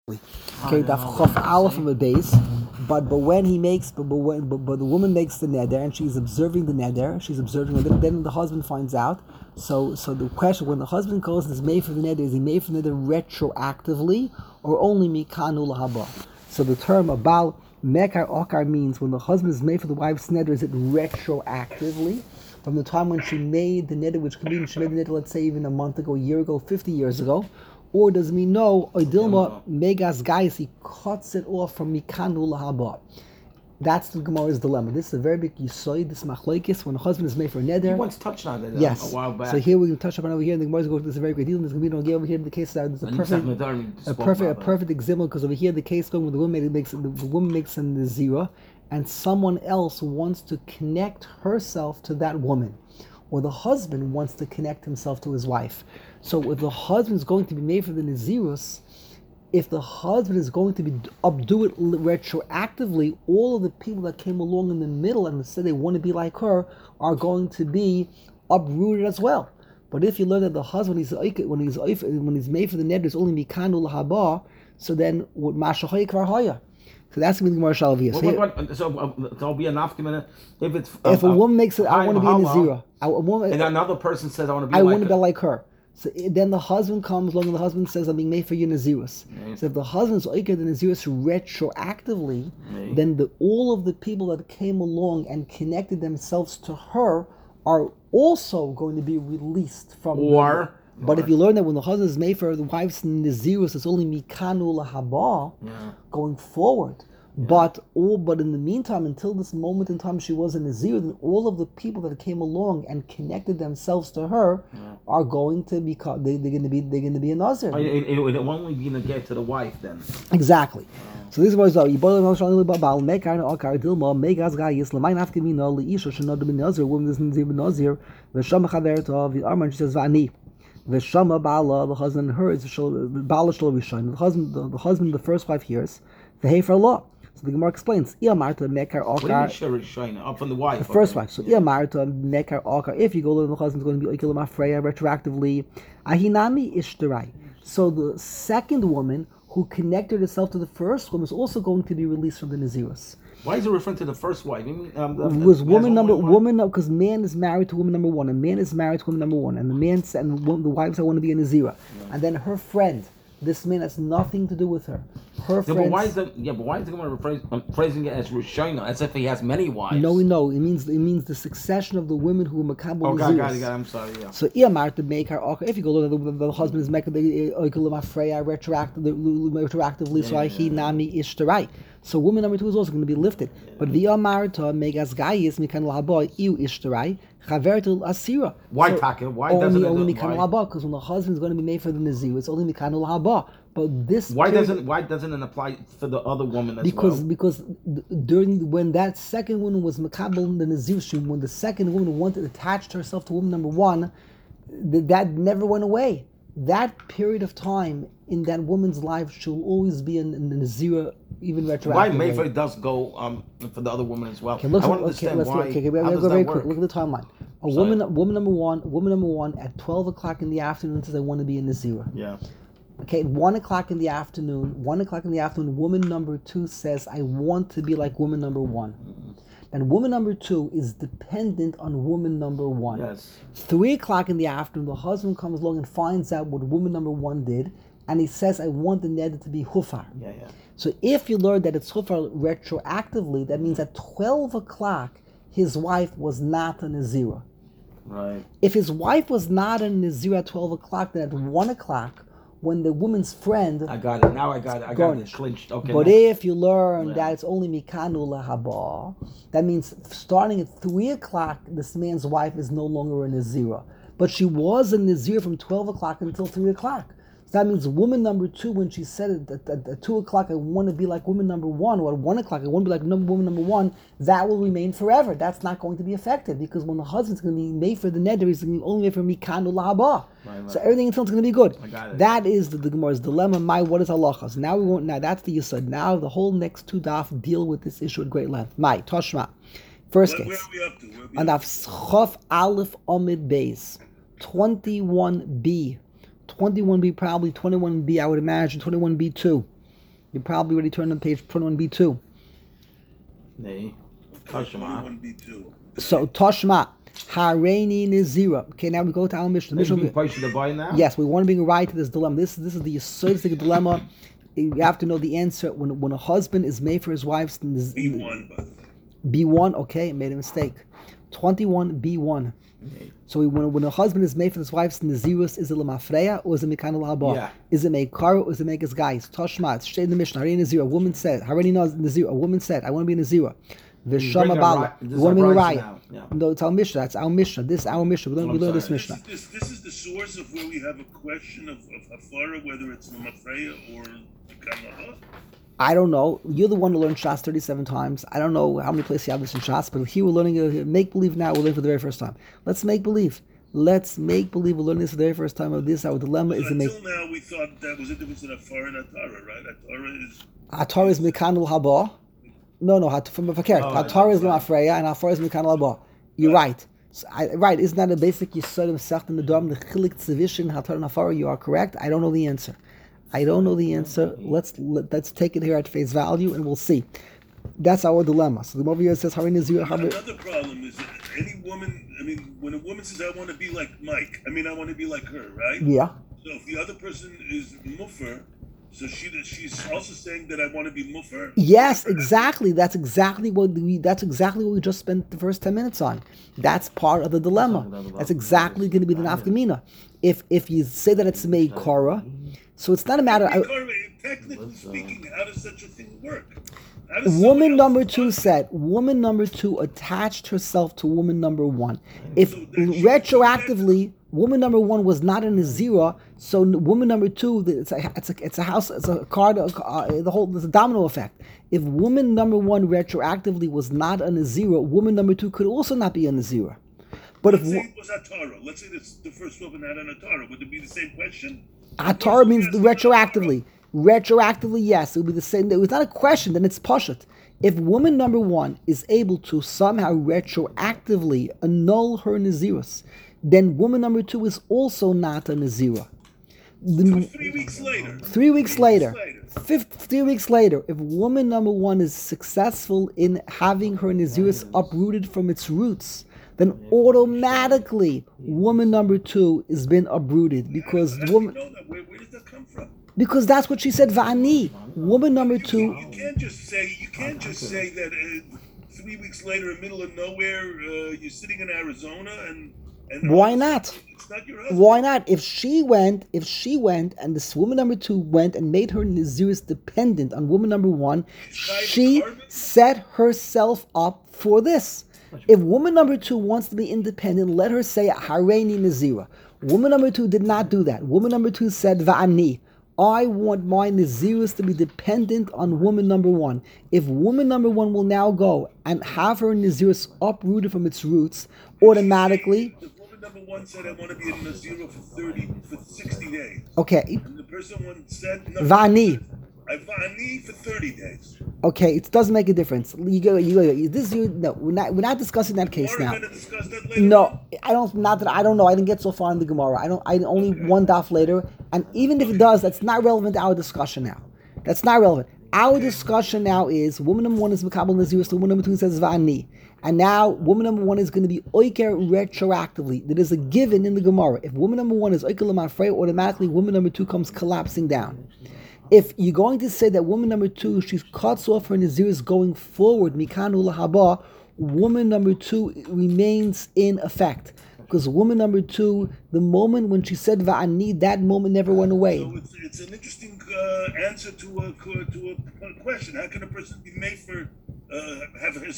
Okay, daf chof aleph of a base, but when he makes, but the woman makes the neder and she's observing the neder, then the husband finds out. So the question, when the husband goes and is made for the neder, is he made for the neder retroactively or only mikanu lahaba? So the term about mekar okar means when the husband is made for the wife's neder, is it retroactively? From the time when she made the neder, which could mean she made the neder, let's say even a month ago, a year ago, 50 years ago, or does it mean no? Oidilma megas guys, he cuts it off from mikanu lahaba. That's the Gemara's dilemma. This is a very big yisoid, this machlokes, when a husband is made for a neder. You once touched on it yes. a while back. So here we can touch upon over here, and the Gemara's going to this is a very great deal, and there's going to be no deal over here in the case that there's a perfect example, because over here the case going where the woman makes a nazira, and someone else wants to connect herself to that woman, or the husband wants to connect himself to his wife. So if the husband is going to be made for the nazirus, if the husband is going to do it retroactively, all of the people that came along in the middle and said they want to be like her are going to be uprooted as well. But if you learn that the husband when he's made for the neder is only mikanu lahaba, so then what mashahoy kvar hoya. So that's going to be the Gemara Shalaviyah. So there'll be an afterminute if a woman makes it, I want to be in the zero. And another person says, I want to be like her. So then the husband comes along and the husband says, I'm being made for you Nazirus. So if the husband's oiker the Nazirus retroactively, then all of the people that came along and connected themselves to her are also going to be released from But if you learn that when the husband is made for the wife's Nazirus, it's only mikanu lahaba going forward. Yeah. But in the meantime, until this moment in time, she was a Nazir, then all of the people that came along and connected themselves to her are going to be they're going to be a Nazir. It will only be to get to the wife then. Exactly. So this was woman she says Vani. Veshama Bala, the husband hears Bala Shal Rishon. The husband, the first wife hears the Hefer law. So the Gemara explains, Iamarta Mekar Okar. Up from the wife. The first wife. So Iamarta Mekar Okar. If you go to the husband's going to be Okilam Afreya retroactively, Ahinami Ishtarai. So the second woman who connected herself to the first woman is also going to be released from the Nazirus. Why is it referring to the first wife? Was woman because man is married to woman number one, and man is married to woman number one, and the wives want to be a Nazira, and then her friend. This man has nothing to do with her. Her friend. But why is the Gemara phrasing it as Rishona, as if he has many wives? No. It means the succession of the women who are makabel. Oh, got it. I'm sorry. Yeah. So Iamar to make her. If you go to the husband is making the Freya retroactively. So he nami ishtarai. So woman number two is also going to be lifted. But Iamar to megas gayis mikan lahaboy iu ishtarai. Asira. Why Taka? Why doesn't it only mikanu lahaba? Because when the husband is going to be made for the nazir, it's only mikanu lahaba. But this why doesn't it apply for the other woman as well? Because during when that second woman was makabel the nazir, when the second woman wanted to attach herself to woman number one, that never went away. That period of time in that woman's life she'll always be in the nazir, even retroactively. Why Mayfair does go for the other woman as well? Okay, let's go very quick. Look at the timeline. Woman number one at 12 o'clock in the afternoon says I want to be in nazir. Yeah. Okay, at 1 o'clock in the afternoon, woman number two says, I want to be like woman number one. And woman number two is dependent on woman number one. Yes. 3 o'clock in the afternoon, the husband comes along and finds out what woman number one did, and he says, I want the neder to be hufar. Yeah. So if you learn that it's hufar retroactively, that means at 12 o'clock, his wife was not a nazira. Right. If his wife was not a nazira at 12 o'clock, then at 1 o'clock, when the woman's friend... I got it. Now I got it clinched. Okay. But if you learn that it's only mikanu lahaba, that means starting at 3 o'clock, this man's wife is no longer a nazira. But she was a nazira from 12 o'clock until 3 o'clock. So that means woman number two, when she said at 2 o'clock, I want to be like woman number one, or at 1 o'clock, I want to be like woman number one, that will remain forever. That's not going to be affected, because when the husband's going to be made for the neder, he's going to be only made for mikanu lahaba. Right. So everything else is going to be good. I got it. That is the Gemara's dilemma. What is halacha? So now that's the yisod. Now the whole next two daf deal with this issue at great length. Toshma. First case. Where are we up to? On daf chof aleph amid beis 21b. 21b, probably 21b, I would imagine, 21b2. You probably already turned on page 21b2. Nee. Tashma. 21b2. So Toshma, Hareini Nizira. Okay, now we go to our Mishnah. Is it Paisha the boy now? Yes, we want to bring a right to this dilemma. This is the Yisodic dilemma. You have to know the answer when a husband is made for his wife's B1, by the way. B1. Okay, made a mistake. 21b1. So when a husband is made for his wife's Nazirus, is it Lamafreya or is it Mekan Lahaba? Yeah. Is it Meikara or is it Mekas guys? Toshma, it's straight in the Mishnah. Hareini Nazira. A woman said, Hareini Nazira. A woman said, I want to be a Nazira. Vishama Bala. We want to be a Raya. No, it's our Mishnah. That's our Mishnah. This is our Mishnah. We learn this Mishnah. This is the source of where we have a question of Hafara, whether it's Lamafreya or Mekan. I don't know. You're the one who learned Shas 37 times. I don't know how many places you have this in Shas, but here we're learning make-believe now. We're learning for the very first time. Let's make-believe. Let's make-believe. We're learning this for the very first time of this. Our dilemma is to make... Until now, we thought that was a difference in Hafara and Atara, right? Atara is Mekanul Haba. No, from Fakir. Atara is Lamafreya and Hafara is Mekanul Haba. You're right. So right. Isn't that a basic Yisod of Sech and the Dom, the Chilik Tzivishin, Atara and Hafara? You are correct. I don't know the answer. Let's take it here at face value and we'll see. That's our dilemma. So the Movia says, another problem is that any woman, when a woman says, I want to be like Mike, I want to be like her, right? Yeah. So if the other person is Muffer, so she's also saying that I want to be Muffer? Yes, exactly. That's exactly what we just spent the first 10 minutes on. That's part of the dilemma. That's exactly going to be the nafkamina. If you say that it's Meikara, so it's not a matter. Technically speaking, how does such a thing work? Woman number two attached herself to woman number one. If retroactively, woman number one was not in a zero, so woman number two, it's a house, it's a card, there's a domino effect. If woman number one retroactively was not on a zero, woman number two could also not be on a zero. But let's say it was Atara. Let's say that's the first woman had an Atara. Would it be the same question? Atara means retroactively. Retroactively, yes, it would be the same. It was not a question, then it's Pashat. If woman number one is able to somehow retroactively annul her Nazirus, then woman number two is also not a Nazira. 3 weeks later. 3 weeks later. 3 weeks later, if woman number one is successful in having her Nazirus uprooted from its roots, then automatically woman number two has been uprooted because the woman. Where does that come from? Because that's what she said. Va'ani, woman number two. You can't just say that 3 weeks later, in the middle of nowhere, you're sitting in Arizona and why not? It's not your husband. Why not? If she went, and this woman number two went and made her Nazirus dependent on woman number one, she set herself up for this. If woman number two wants to be independent, let her say Hareini Nazira. Woman number two did not do that. Woman number two said Va'ani. I want my Nazirus to be dependent on woman number one. If woman number one will now go and have her Nazirus uprooted from its roots, automatically. If woman number one said, I want to be in Nazirus for 60 days. Okay. And the person one said, no, Va'ani. Va'ani for 30 days. Okay, it doesn't make a difference. We're not discussing that case now. We're going to discuss that later. No, I don't know. I didn't get so far in the Gemara. I only one daf later. And even if it does, that's not relevant to our discussion now. That's not relevant. Our discussion now is woman number one is Makabal Nazirus, woman number two says Va'ani. And now woman number one is going to be Oiker retroactively. There is a given in the Gemara. If woman number one is Oiker Lamafrei, automatically woman number two comes collapsing down. If you're going to say that woman number two, she cuts off her Nazirus going forward, Mikanu Lahaba, woman number two remains in effect. Because woman number two, the moment when she said Va'ani, that moment never went away. So it's an interesting answer to a question. How can a person be made for have her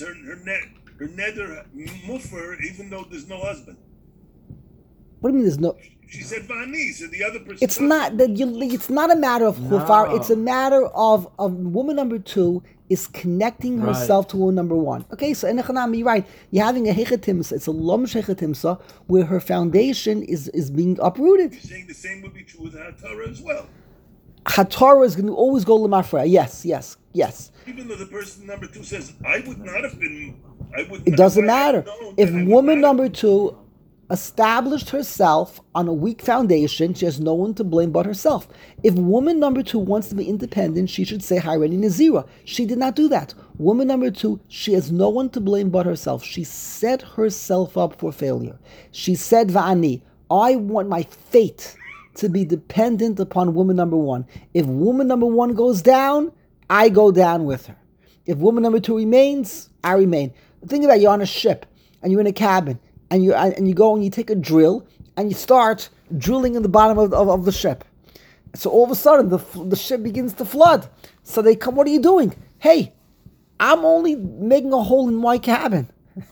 neder muffer even though there's no husband? What do you mean there's no? She said Va'ani, so the other person. It's not that it's not a matter of hufar. It's a matter of woman number two is connecting herself to woman number one. Okay, so in Echanam, you're right. You're having a hechetimsa. It's a lom shechetimsa where her foundation is being uprooted. You're saying the same would be true with Hatara as well. Hatara is going to always go lemafra. Yes. Even though the person number two says, I would not have been. It doesn't matter if woman number two. established herself on a weak foundation. She has no one to blame but herself. If woman number 2 wants to be independent, she should say Hareini Nazira. She did not do that. Woman number 2, she has no one to blame but herself. She set herself up for failure. She said, Va'ani, I want my fate to be dependent upon woman number 1. If woman number 1 goes down, I go down with her. If woman number 2 remains, I remain. Think about it, you're on a ship and you're in a cabin and you go and you take a drill and you start drilling in the bottom of the ship. So all of a sudden the ship begins to flood. So they come, what are you doing? Hey, I'm only making a hole in my cabin.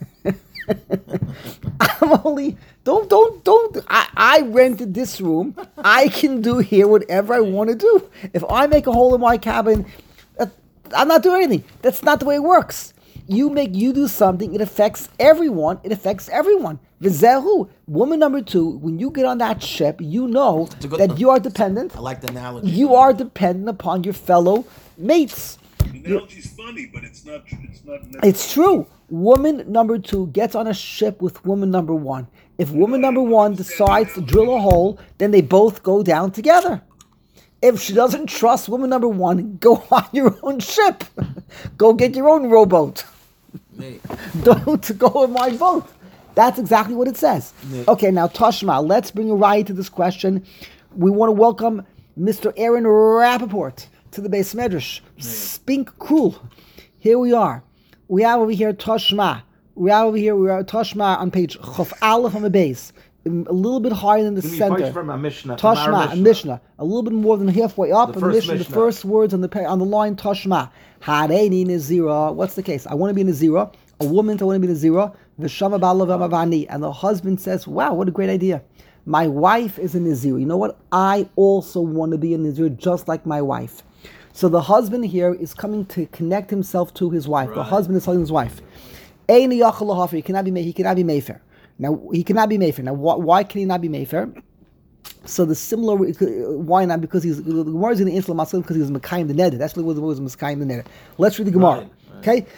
I rented this room. I can do here whatever I want to do. If I make a hole in my cabin, I'm not doing anything. That's not the way it works. You do something, it affects everyone. V'zehu, woman number 2, when you get on that ship, you know that you are dependent. I like the analogy. You are dependent upon your fellow mates. The analogy's funny, but it's not. It's true. Woman number 2 gets on a ship with woman number 1. If woman number 1 decides to drill a hole, then they both go down together. If she doesn't trust woman number 1, go on your own ship. Go get your own rowboat. Don't go in my boat. That's exactly what it says. Okay, now Tashma, let's bring a right to this question. We want to welcome Mr. Aaron Rappaport to the Beis Medrash. Spink Krul. Here we are. We have over here Tashma. We are Tashma on page Chof Aleph on the base. A little bit higher than the center. From a Mishnah. Tashma, a Mishnah. A little bit more than halfway up. The first words on the line, Tashma. Hareini Nazira. What's the case? I want to be Nazira. A woman, I want to be Nazira. V'shama ba'alav v'amavani. And the husband says, wow, what a great idea. My wife is a Nazira. You know what? I also want to be a Nazira just like my wife. So the husband here is coming to connect himself to his wife. Right. The husband is telling his wife, he cannot be Mayfair. Now, he cannot be Mayfair. Now, why can he not be Mayfair? So the similar, why not? Because the Gemara is going to answer the Masalim because he was Mekayim the Neder. That's what was Mekayim the Neder. Let's read the Gemara. Right. Okay?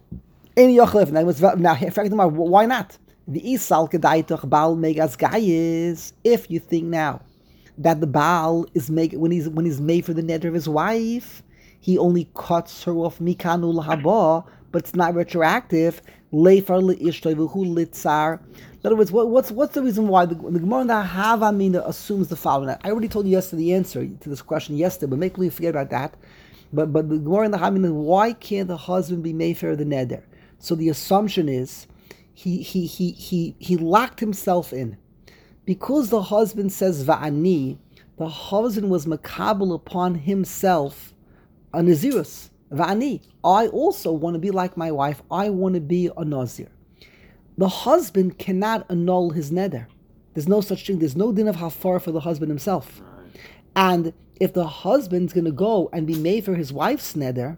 Now, in fact, why not? The Isal Kedaitach Baal Megas Gayis. If you think now that the Baal is when he's made for the Neder of his wife, he only cuts her off Mikanu Lahaba, but it's not retroactive. Leifar leishtoivuhu litzar. In other words, what's the reason why the Gemara in the Havamina assumes the following? I already told you yesterday the answer to this question yesterday, but make believe forget about that. But the Gemara in the Havamina, why can't the husband be Mayfair the Neder? So the assumption is he locked himself in because the husband says Va'ani. The husband was makabel upon himself a Nazirus. Va'ani, I also want to be like my wife. I want to be a Nazir. The husband cannot annul his neder. There's no such thing. There's no din of hafar for the husband himself. Right. And if the husband's going to go and be made for his wife's neder,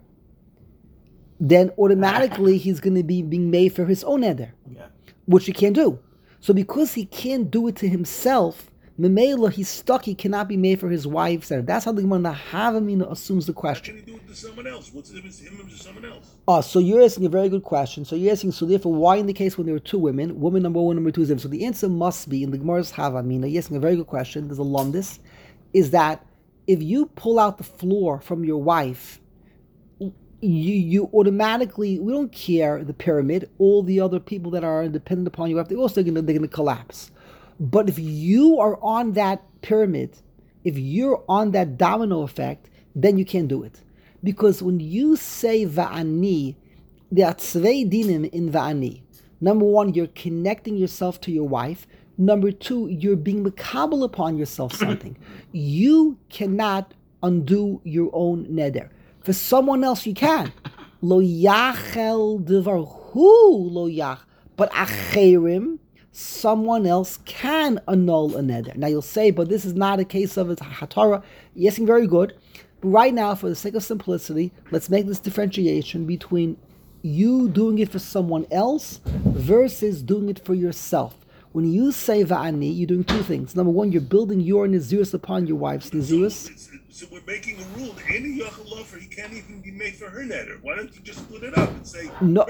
then automatically he's going to be being made for his own neder, which he can't do. So because he can't do it to himself, Memela, he's stuck. He cannot be made for his wife's neder. That's how the Gemara Havamina assumes the question. How can he do it to someone else? What's the difference him to someone else? So you're asking a very good question. So you're asking, so therefore, why in the case when there were two women, woman number 1, number 2 is them? So the answer must be, in the Gemara's Havamina, you're asking a very good question, there's a lumdis, is that if you pull out the floor from your wife, you automatically, we don't care, the pyramid, all the other people that are dependent upon you, they're also they're going to collapse. But if you are on that pyramid, if you're on that domino effect, then you can't do it. Because when you say Va'ani, there are tzvei dinim in Va'ani. Number 1, you're connecting yourself to your wife. Number 2, you're being makabel upon yourself something. You cannot undo your own neder. For someone else, you can. Lo yachel devar hu lo yach. But acherim, someone else can annul a neder. Now you'll say, but this is not a case of a hatara. Yes, very good. But right now, for the sake of simplicity, let's make this differentiation between you doing it for someone else versus doing it for yourself. When you say va'ani, you're doing two things. Number one, you're building your Nazirus upon your wife's Nazirus. So we're making a rule. Any Yachal Lofer, he can't even be made for her neder. Why don't you just split it up and say no?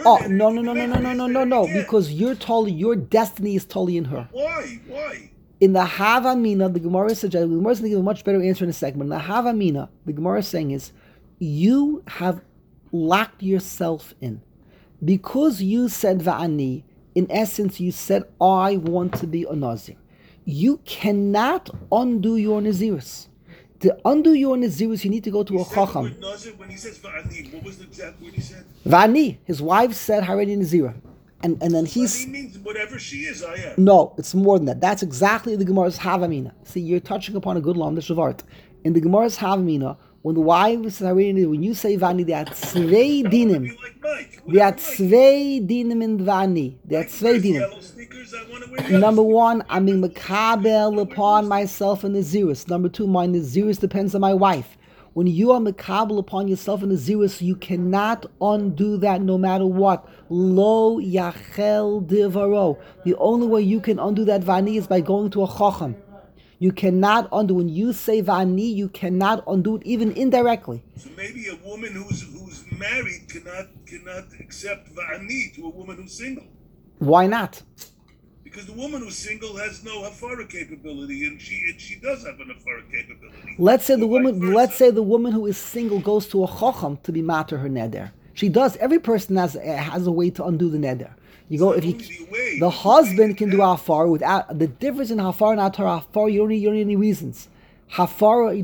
No. Because your destiny is totally in her. Why? In the Havamina, the Gemara says, the Gemara is going to give a much better answer in a segment. In the Havamina, the Gemara is saying is, you have locked yourself in. Because you said va'ani, in essence, you said, I want to be a Nazir. You cannot undo your Nazirus. To undo your Nazirus, you need to go to a Chacham. When he says va'ani, what was the exact word he said? Va'ani. His wife said, Haredi Nazira. And then he's... Va'ani means whatever she is, I am. No, it's more than that. That's exactly the Gemara's Havamina. See, you're touching upon a good lam, the Shavart. In the Gemara's Havamina, when the wife says Haredi Nazira, when you say va'ani, there are tzvei dinim. There are tzvei dinim in va'ani. There are tzvei dinim. Number one, I'm being makabel upon myself in Nazirus. Number two, my Nazirus depends on my wife. When you are makabel upon yourself in Nazirus, you cannot undo that no matter what. Lo yachel divaro. The only way you can undo that vani is by going to a chacham. You cannot undo. When you say vani, you cannot undo it even indirectly. So maybe a woman who's married cannot accept vani to a woman who's single. Why not? Because the woman who's single has no hafara capability, and she does have an hafara capability. Let's say the woman who is single goes to a chacham to be mater her neder. She does. Every person has a way to undo the neder. You go if you the husband can do hafara without the difference in hafara and hafara. You don't need any reasons. Hafara, you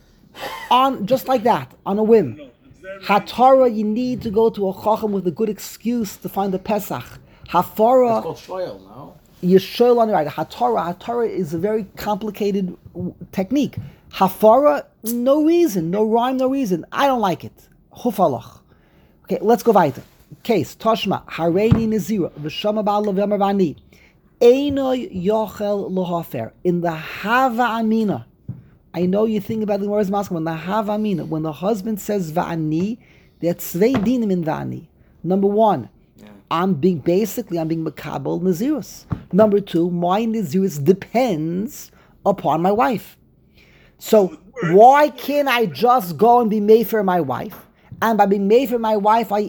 just like that on a whim. Hatara, you need to go to a chacham with a good excuse to find the Pesach. Hafara. It's called shoyl, no? You're shoyl on the right. Hatara is a very complicated technique. Hafara, no reason, no rhyme, no reason. I don't like it. Hufalach. Okay, let's go weiter. Case Toshma Haredi Nazira V'Shama Ba'al V'Amar V'Ani Einoy Yochel Lohafer. In the Hava Amina, I know you think about the Gemara's Maskeh. When the Hava Amina, when the husband says Va'ani, there are tzvei dinim in Va'ani. Number one, I'm being makabel Nazirus. Number two, my Nazirus depends upon my wife. So why can't I just go and be made for my wife? And by being made for my wife, I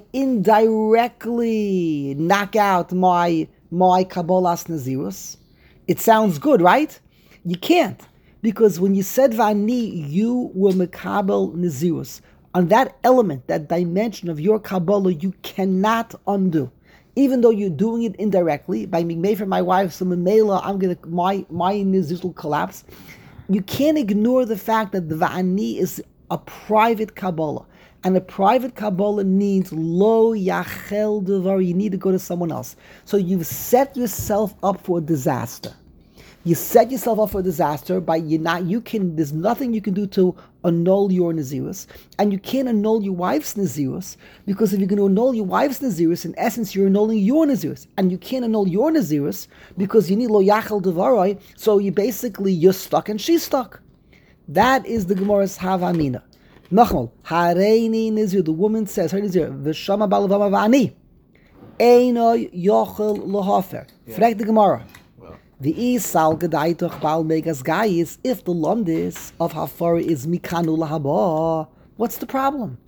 indirectly knock out my Kabbalas Nazirus. It sounds good, right? You can't. Because when you said Vani, you were Makabel Nazirus. On that element, that dimension of your Kabbalah, you cannot undo. Even though you're doing it indirectly, by being made for my wife, so Mamela, my Nazirus will collapse. You can't ignore the fact that the Va'ani is a private Kabbalah. And a private Kabbalah needs lo yachel devar. You need to go to someone else. So you've set yourself up for a disaster. You set yourself up for a disaster by there's nothing you can do to annul your Nazirus. And you can't annul your wife's Nazirus, because if you're going to annul your wife's Nazirus, in essence you're annulling your Nazirus. And you can't annul your Nazirus because you need lo yachel devaroi, so you're stuck and she's stuck. That is the Gemara's Havamina. Nachmal, Hareini Nizir, the woman says, V'Shama Ba'al V'Amar V'Ani Eino Yochel Lohafer. Frag the Gemara. The Sal Gedaitoch Ba'al Megas Gayis, if the lumdis of Hafara is Mikanu Lahaba, what's the problem?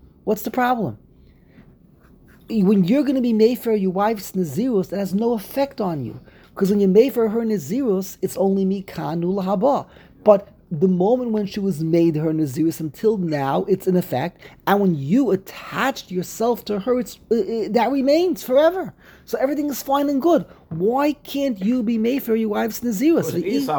When you're going to be made for your wife's Nazirus, that has no effect on you. Because when you're made for her Nazirus, it's only Mikanu Lahaba. But the moment when she was made her Nazirus until now, it's in effect. And when you attached yourself to her, that remains forever. So everything is fine and good. Why can't you be made for your wife's Nazirus?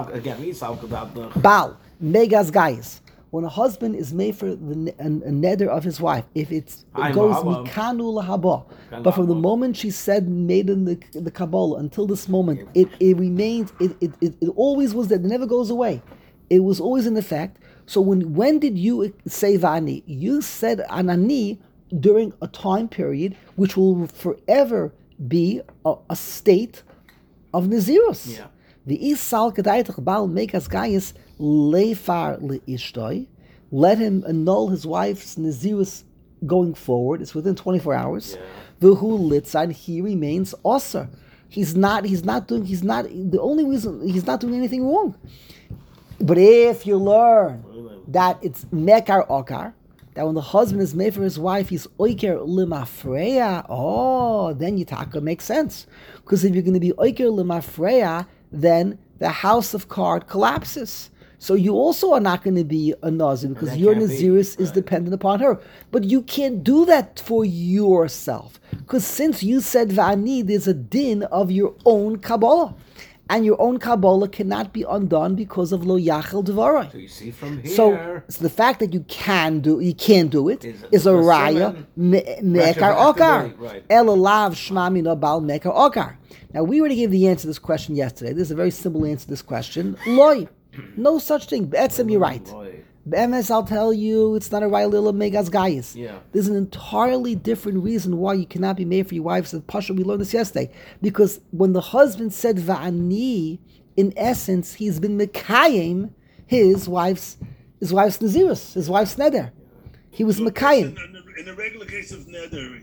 Baal, Megas Gayis. When a husband is made for a neder of his wife, if it goes mikanu lahaba, but from the moment she said made in the Kabbalah until this moment, it remains, it always was there, it never goes away. It was always in effect. So when did you say Vani? You said Anani during a time period which will forever be a state of Nazirus. Yeah. The Isal Kedaitach Baal Mekas Gayis Leifar Leishtoi. Let him annul his wife's Nazirus going forward. It's within 24 hours. V'hu Litzan, he remains Osir. The only reason he's not doing anything wrong. But if you learn that it's mekar okar, that when the husband is made for his wife, he's oiker limafreya, then yitaka makes sense. Because if you're going to be oiker limafreya, then the house of card collapses. So you also are not going to be a nazir because your naziris is dependent upon her. But you can't do that for yourself. Because since you said va'ani, there's a din of your own Kabbalah. And your own Kabbalah cannot be undone because of lo yachel dvarai. So you see from here. So the fact that you can't do it is a raya mekar okar. Elalav shmamina bal mekar okar. Now we already gave the answer to this question yesterday. This is a very simple answer to this question. Loy, no such thing. Be'etzem, you're right. Be'emes, I'll tell you, it's not a raya lila megas gayis. Yeah. There's an entirely different reason why you cannot be made for your wives. Pasha, we learned this yesterday. Because when the husband said va'ani, in essence, he's been mekayim his wife's nazirus, his wife's neder. He was mekayim. In a regular case of neder,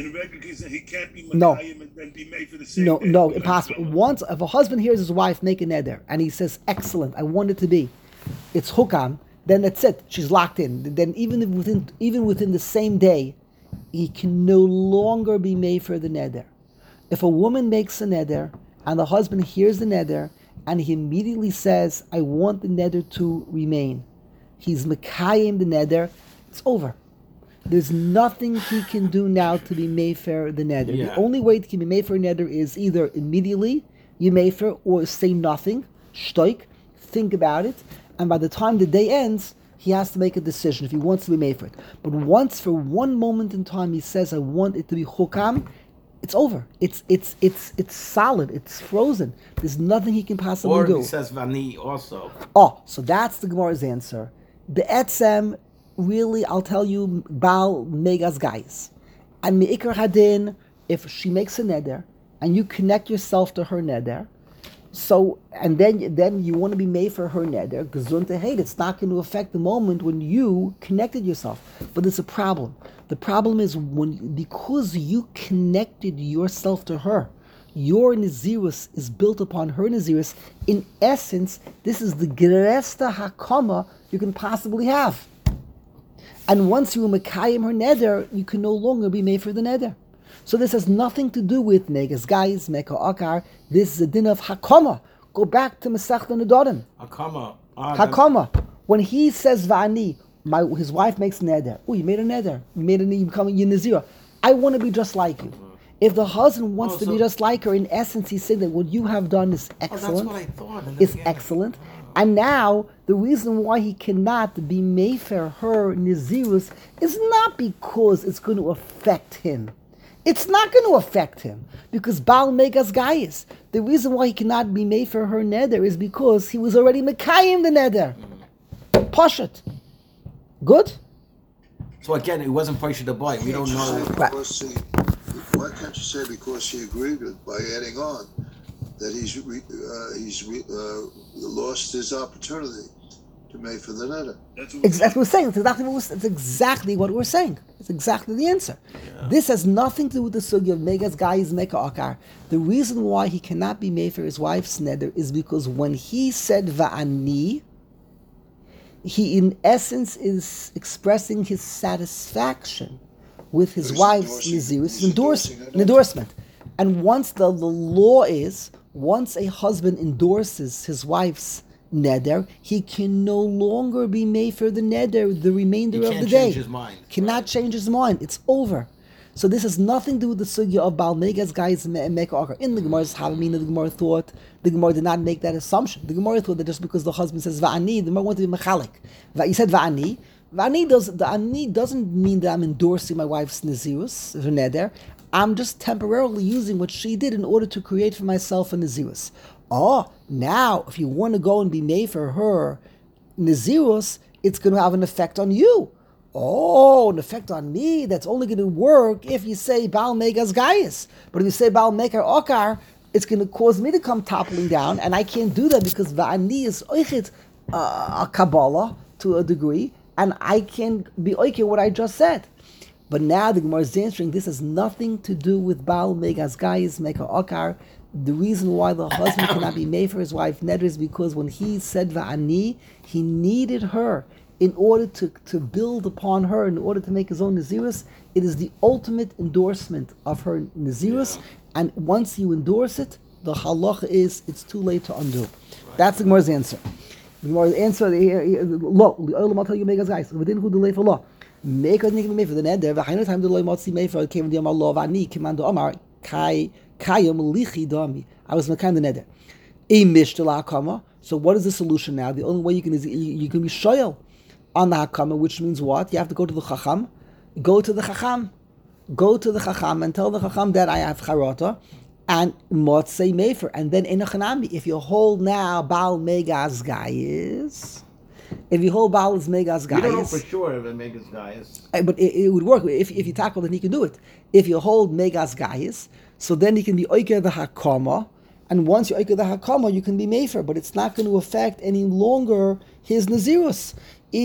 he can't be No. mekayim and be made for the same. No, impossible. Once, if a husband hears his wife make a neder, and he says, excellent, I want it to be, it's hukam, then that's it. She's locked in. Then even within the same day, he can no longer be made for the neder. If a woman makes a neder and the husband hears the neder and he immediately says, "I want the neder to remain," he's mekayim the neder. It's over. There's nothing he can do now to be made for the neder. Yeah. The only way to be made for a neder is either immediately you made for, or say nothing, shtoik, think about it. And by the time the day ends, he has to make a decision if he wants to be made for it. But once, for one moment in time, he says, "I want it to be hukam," it's over. It's solid. It's frozen. There's nothing he can possibly do. Or he says vani also. So that's the Gemara's answer. Be'etzem, really, I'll tell you, Baal Megas Gais. And Me'ikar Hadin, if she makes a neder, and you connect yourself to her neder, so, and then you want to be made for her neder, gesundheit, it's not going to affect the moment when you connected yourself. But there's a problem. The problem is because you connected yourself to her, your nazirus is built upon her nazirus. In essence, this is the geresta hakama you can possibly have. And once you mekayim her neder, you can no longer be made for the neder. So this has nothing to do with megas guys, meka akar. This is a din of hakama. Go back to Masechta Nedarim. Hakama. When he says va'ani, his wife makes neder. Oh, you made a neder. You become a nazira. I want to be just like you. If the husband wants to be just like her, in essence, he's saying that what you have done is excellent. That's what I thought. It's excellent. And now, the reason why he cannot be mefer her nazirus is not because it's going to affect him. It's not going to affect him because Baal Megas Gaius. The reason why he cannot be made for her neder is because he was already mekayim the neder. Pashat. Good? So again, it wasn't Paisha the boy. We don't know. Why can't you say because she agreed with by adding on that he's lost his opportunity to make for the neder? That's what we're saying. It's exactly what we're saying. It's exactly the answer. Yeah. This has nothing to do with the sugi of Megas Gai's Meka Akar. The reason why he cannot be made for his wife's neder is because when he said Va'ani, he in essence is expressing his satisfaction with his wife's nazirus, endorsement. And once the law is, once a husband endorses his wife's neder, he can no longer be made for the neder the remainder of the day. Cannot change his mind. It's over. So this has nothing to do with the sugya of Baal Megas Gai's Meka Akar. In the Gemara's Havamina, the Gemara thought, the Gemara did not make that assumption. The Gemara thought that just because the husband says Va'ani, the Gemara wanted to be Mechalik. He said Va'ani. Va'ani doesn't mean that I'm endorsing my wife's nazirus, her neder. I'm just temporarily using what she did in order to create for myself a nazirus. Now, if you want to go and be made for her nazirus, it's going to have an effect on you. An effect on me, that's only going to work if you say Baal Megas Gaius. But if you say Baal Mekar Okar, it's going to cause me to come toppling down, and I can't do that because Va'ani is oichet a Kabbalah to a degree, and I can be oichet what I just said. But now the Gemara is answering, this has nothing to do with Baal Megas Gaius Mekar Okar. The reason why the husband cannot be made for his wife neder is because when he said va'ani, he needed her in order to build upon her, in order to make his own nazirus. It is the ultimate endorsement of her nazirus, and once you endorse it, the halacha is it's too late to undo. Right. That's the Gemara's answer. The Gemara's answer, I'll tell you, Megas guys, within who delay for law. Make a nigga made for the neder, v'hainu time delay motzi made for came the law va'ani command Omar kai kayom lichi dami. I was mekayim the neder. A mishtel hakama. So what is the solution now? The only way you can is you can be shoyel on the hakama, which means what? You have to go to the chacham. Go to the chacham and tell the chacham that I have charata and motzei mefer, and then in a chanami. If you hold now Baal Megas Gayis, if you hold Baal Megas Gayis, you don't know for sure if it Megas Gayis, but it would work if you tackle, then he can do it. If you hold Megas Gayis, so then he can be oiker the hakama, and once you oiker the hakama, you can be mefer, but it's not going to affect any longer his nazirus. But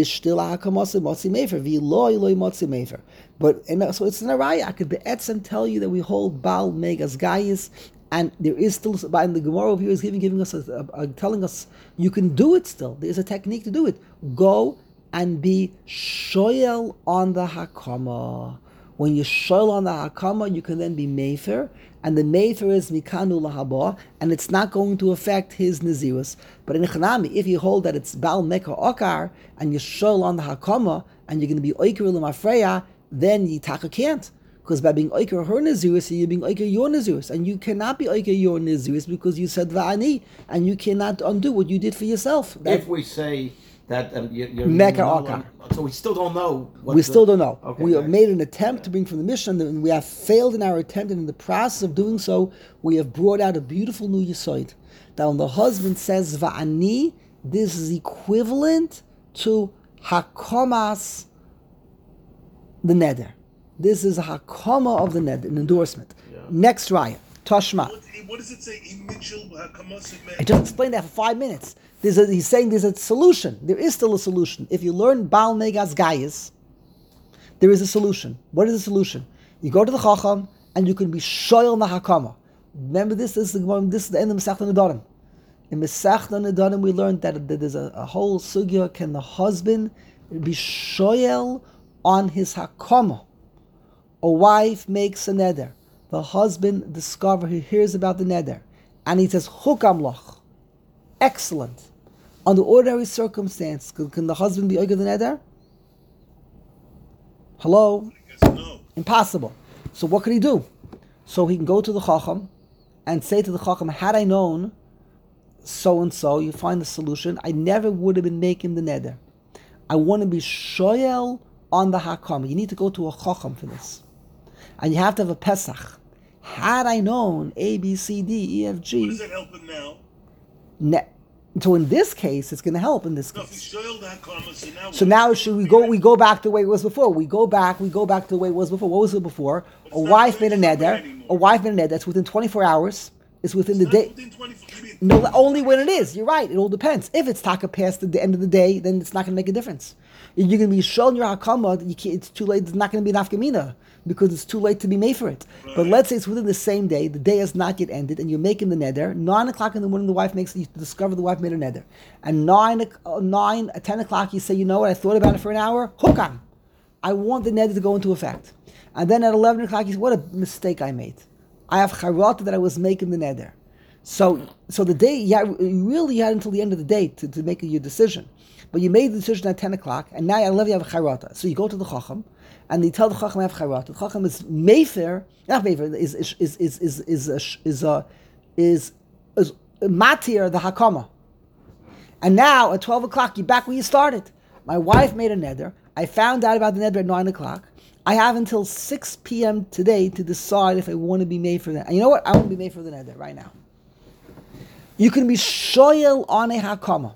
so it's an araya. I could be'etzem tell you that we hold Baal Megas Gayis, and there is still, and the Gemara over here is giving us telling us you can do it still. There's a technique to do it. Go and be shoyel on the hakama. When you shoyel on the hakama, you can then be mefer, and the mefer is mikanu lahaba, and it's not going to affect his nazirus. But in chanami, if you hold that it's Baal Meka Okar, and you shoyel on the hakama, and you're going to be oiker l'mafreya, then Yitaka can't. Because by being oiker her nazirus, you're being oiker your nazirus. And you cannot be oiker your nazirus because you said va'ani, and you cannot undo what you did for yourself. If we say that you're Meka Okar. So we still don't know. We still don't know. Okay, we have made an attempt to bring from the Mishnah, and we have failed in our attempt, and in the process of doing so, we have brought out a beautiful new yisoid. That when the husband says va'ani, this is equivalent to hakomas, the neder. This is a hakama of the neder, an endorsement. Yeah. Next raya, Tashma. What does it say? I just explained that for 5 minutes. He's saying there's a solution. There is still a solution. If you learn Baal Megas Gayis, there is a solution. What is the solution? You go to the Chacham and you can be shoyel na hakama. Remember this is the end of Masechta Nedarim. In Masechta Nedarim we learned that there's a whole sugya, can the husband be shoyel on his hakama? A wife makes a neder. The husband he hears about the neder, and he says, Hukam loch. Excellent. Under ordinary circumstance, can the husband be oiker the neder? Hello? I guess no. Impossible. So what can he do? So he can go to the Chacham and say to the Chacham, had I known so and so, you find the solution, I never would have been making the neder. I want to be shoyel on the hakam. You need to go to a Chacham for this. And you have to have a Pesach. Had I known A, B, C, D, E, F, G. What does it help him now? So in this case, it's going to help in this No, case. if he shoyel that comma, So now should we go back to the way it was before? We go back to the way it was before. What was it before? A wife made a neder. That's within 24 hours. It's within the day. No, only when it is. You're right. It all depends. If it's taka past the end of the day, then it's not going to make a difference. You're going to be shown your hakama. It's too late. It's not going to be nafkamina because it's too late to be made for it. Right. But let's say it's within the same day. The day has not yet ended, and you're making the neder. 9 o'clock in the morning, you discover the wife made a neder. And 10 o'clock, you say, you know what? I thought about it for an hour. Hukam. I want the neder to go into effect. And then at 11 o'clock, you say, what a mistake I made. I have charata that I was making the neder. So the day, you really had until the end of the day to make your decision. But you made the decision at 10 o'clock, and now at 11 you have a charata. So you go to the Chacham, and you tell the Chacham I have charata. The Chacham is mefer, not mefer, is matir the hakama. And now at 12 o'clock you're back where you started. My wife made a neder. I found out about the neder at 9 o'clock. I have until 6 p.m. today to decide if I want to be made for that. And you know what? I want to be made for the neder right now. You can be shoyel on a hakama.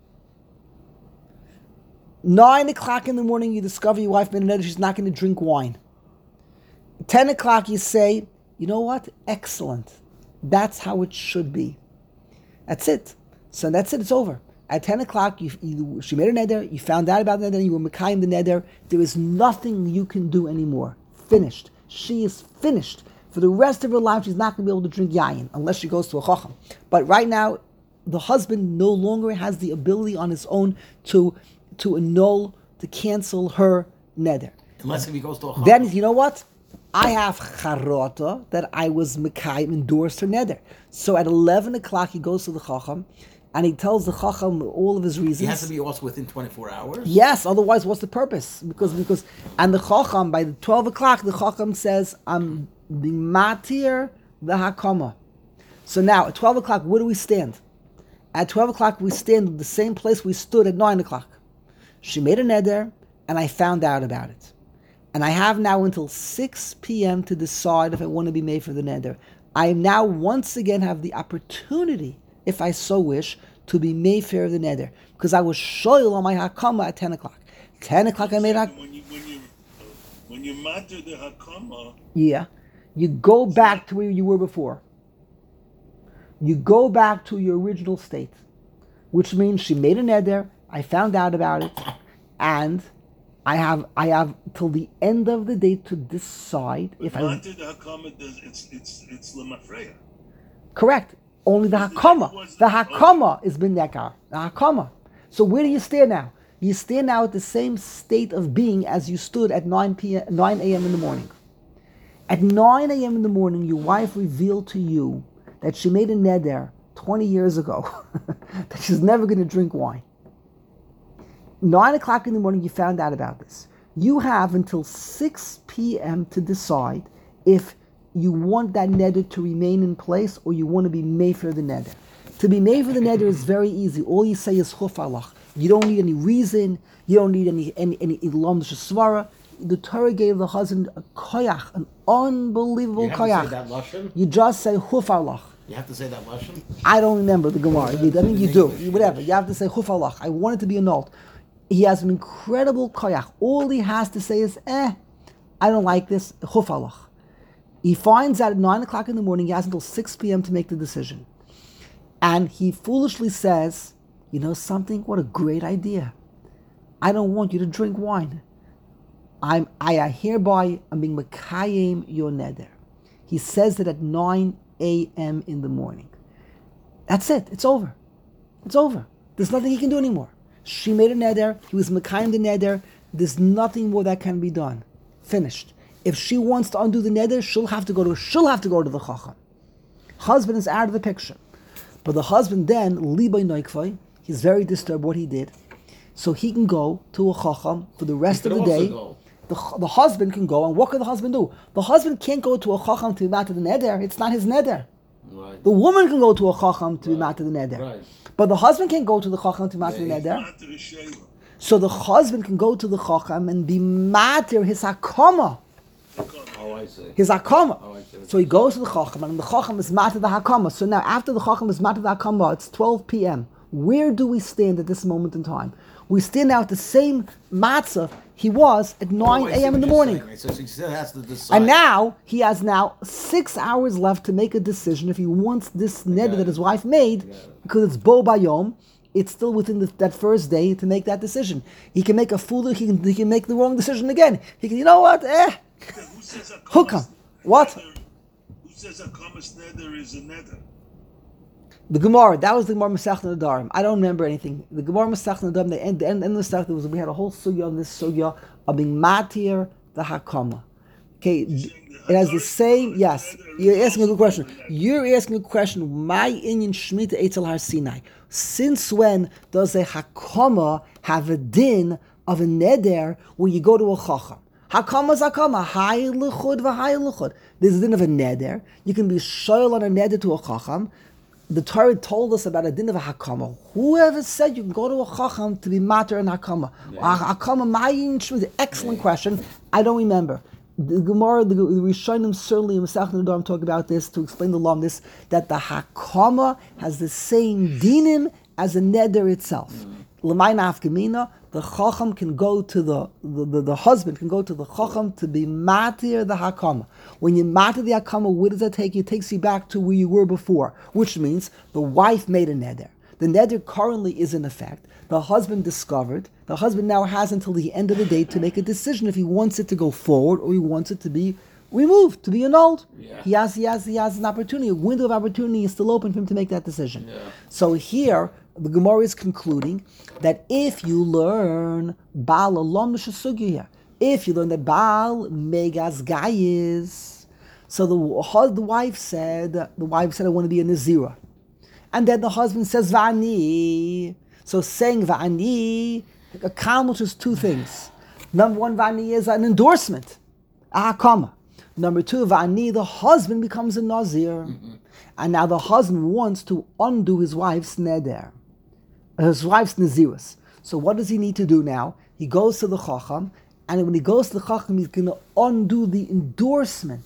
9 o'clock in the morning, you discover your wife made a neder, she's not going to drink wine. 10 o'clock, you say, you know what? Excellent. That's how it should be. That's it. So that's it, it's over. At 10 o'clock, she made a neder, you found out about the neder, you were mekayim the neder. There is nothing you can do anymore. Finished. She is finished. For the rest of her life, she's not going to be able to drink yayin unless she goes to a chacham. But right now, the husband no longer has the ability on his own to annul, to cancel her neder. Unless if he goes to a chacham. Then, you know what? I have charota that I was Mekayim, endorsed her neder. So at 11 o'clock, he goes to the chacham, and he tells the chacham all of his reasons. He has to be also within 24 hours? Yes, otherwise what's the purpose? Because and the chacham, by the 12 o'clock, the chacham says, I'm the matir the hakama. So now, at 12 o'clock, where do we stand? At 12 o'clock, we stand at the same place we stood at 9 o'clock. She made a neder, and I found out about it. And I have now until 6 p.m. to decide if I want to be made for the neder. I now once again have the opportunity, if I so wish, to be made for the neder. Because I was shoyl on my hakama at 10 o'clock. 10 o'clock I made hakama. When you matter the hakama... Yeah. You go back to where you were before. You go back to your original state. Which means she made a neder, I found out about it, and I have till the end of the day to decide if I... The hakama it's lemafreya. Correct. Only the hakama. The hakama is bin nekar. The hakama. So where do you stand now? You stand now at the same state of being as you stood at 9 a.m. in the morning. At 9 a.m. in the morning, your wife revealed to you that she made a neder 20 years ago that she's never going to drink wine. 9 o'clock in the morning, you found out about this. You have until 6 p.m. to decide if you want that neder to remain in place or you want to be made for the neder. To be made for the neder is very easy. All you say is chuf alach. You don't need any reason. You don't need any ilam d'shesvara. The Torah gave the husband a koyach, an unbelievable koyach. You have to say that lashon? You just say chuf alach. You have to say that lashon? I don't remember the Gemara. I think you do. Whatever. You have to say chuf alach. I want it to be annulled. He has an incredible koyach. All he has to say is, I don't like this. Chuf alach. He finds out at 9 o'clock in the morning, he has until 6 p.m. to make the decision. And he foolishly says, you know something? What a great idea. I don't want you to drink wine. I'm being Mekayim your neder. He says it at 9 a.m. in the morning. That's it. It's over. It's over. There's nothing he can do anymore. She made a neder. He was Mekayim the neder. There's nothing more that can be done. Finished. If she wants to undo the neder, she'll have to go to the chacham. Husband is out of the picture. But the husband then, libay noikvay, he's very disturbed what he did. So he can go to a chacham for the rest of the day. The husband can go, and what can the husband do? The husband can't go to a chacham to be mad to the neder. It's not his neder. Right. The woman can go to a chacham to be mad to the neder. Right. But the husband can't go to the chacham to be mad to the neder. So the husband can go to the chacham and be matir his hakama. Oh, I see. His hakama. Oh, I see. So he goes to the chacham, and the chacham is matir the hakama. So now, after the chacham is matir the hakama, it's 12 p.m. Where do we stand at this moment in time? We stand now at the same matzah he was at 9 a.m. in the morning. So he still has to decide. And now, he has now 6 hours left to make a decision if he wants this neder that his wife made, because it's bo bayom, it's still within that first day to make that decision. He can make a fool, he can make the wrong decision again. He can, you know what, Hukam. What? Who says a kamas neder is a neder? The Gemara, that was the Gemara Masechta Nedarim. I don't remember anything. The Gemara Masechta Nedarim, the end of the stuff, we had a whole sugya on this sugya of being matir the hakama. Okay, it has the same, yes. You're asking a good question. You're asking a question, my inyan Shemitah Eitzel Har Sinai. Since when does a hakama have a din of a neder where you go to a chacham? Hakama is hakama. Hay l'chud v'hay l'chud. There's a din of a neder. You can be shoyl on a neder to a chacham. The Torah told us about a din of a hakama. Whoever said you can go to a chacham to be matir and hakama? Hakama, ma'ayin shmita. Excellent question. I don't remember. The Gemara, the Rishonim certainly in Masechta Nedarim talk about this to explain the law on this, that the hakama has the same dinim as a neder itself. L'may nafkamina, the chacham can go to the husband can go to the chacham to be matir the hakama. When you matir the hakama, where does that take you? It takes you back to where you were before, which means the wife made a neder. The neder currently is in effect. The husband discovered. The husband now has until the end of the day to make a decision if he wants it to go forward or he wants it to be removed, to be annulled. Yeah. He has an opportunity, a window of opportunity is still open for him to make that decision. Yeah. So here, the Gemara is concluding that if you learn Baal Alom Sugya, if you learn that Baal Megas Gayis, so the wife said, I want to be a Nazira. And then the husband says Va'ani. So saying Va'ani accomplishes two things. Number one, Va'ani is an endorsement, a hakama. Number two, Va'ani, the husband becomes a Nazir. Mm-hmm. And now the husband wants to undo his wife's neder, his wife's Nazirus. So what does he need to do now? He goes to the Chacham, and when he goes to the Chacham, he's going to undo the endorsement.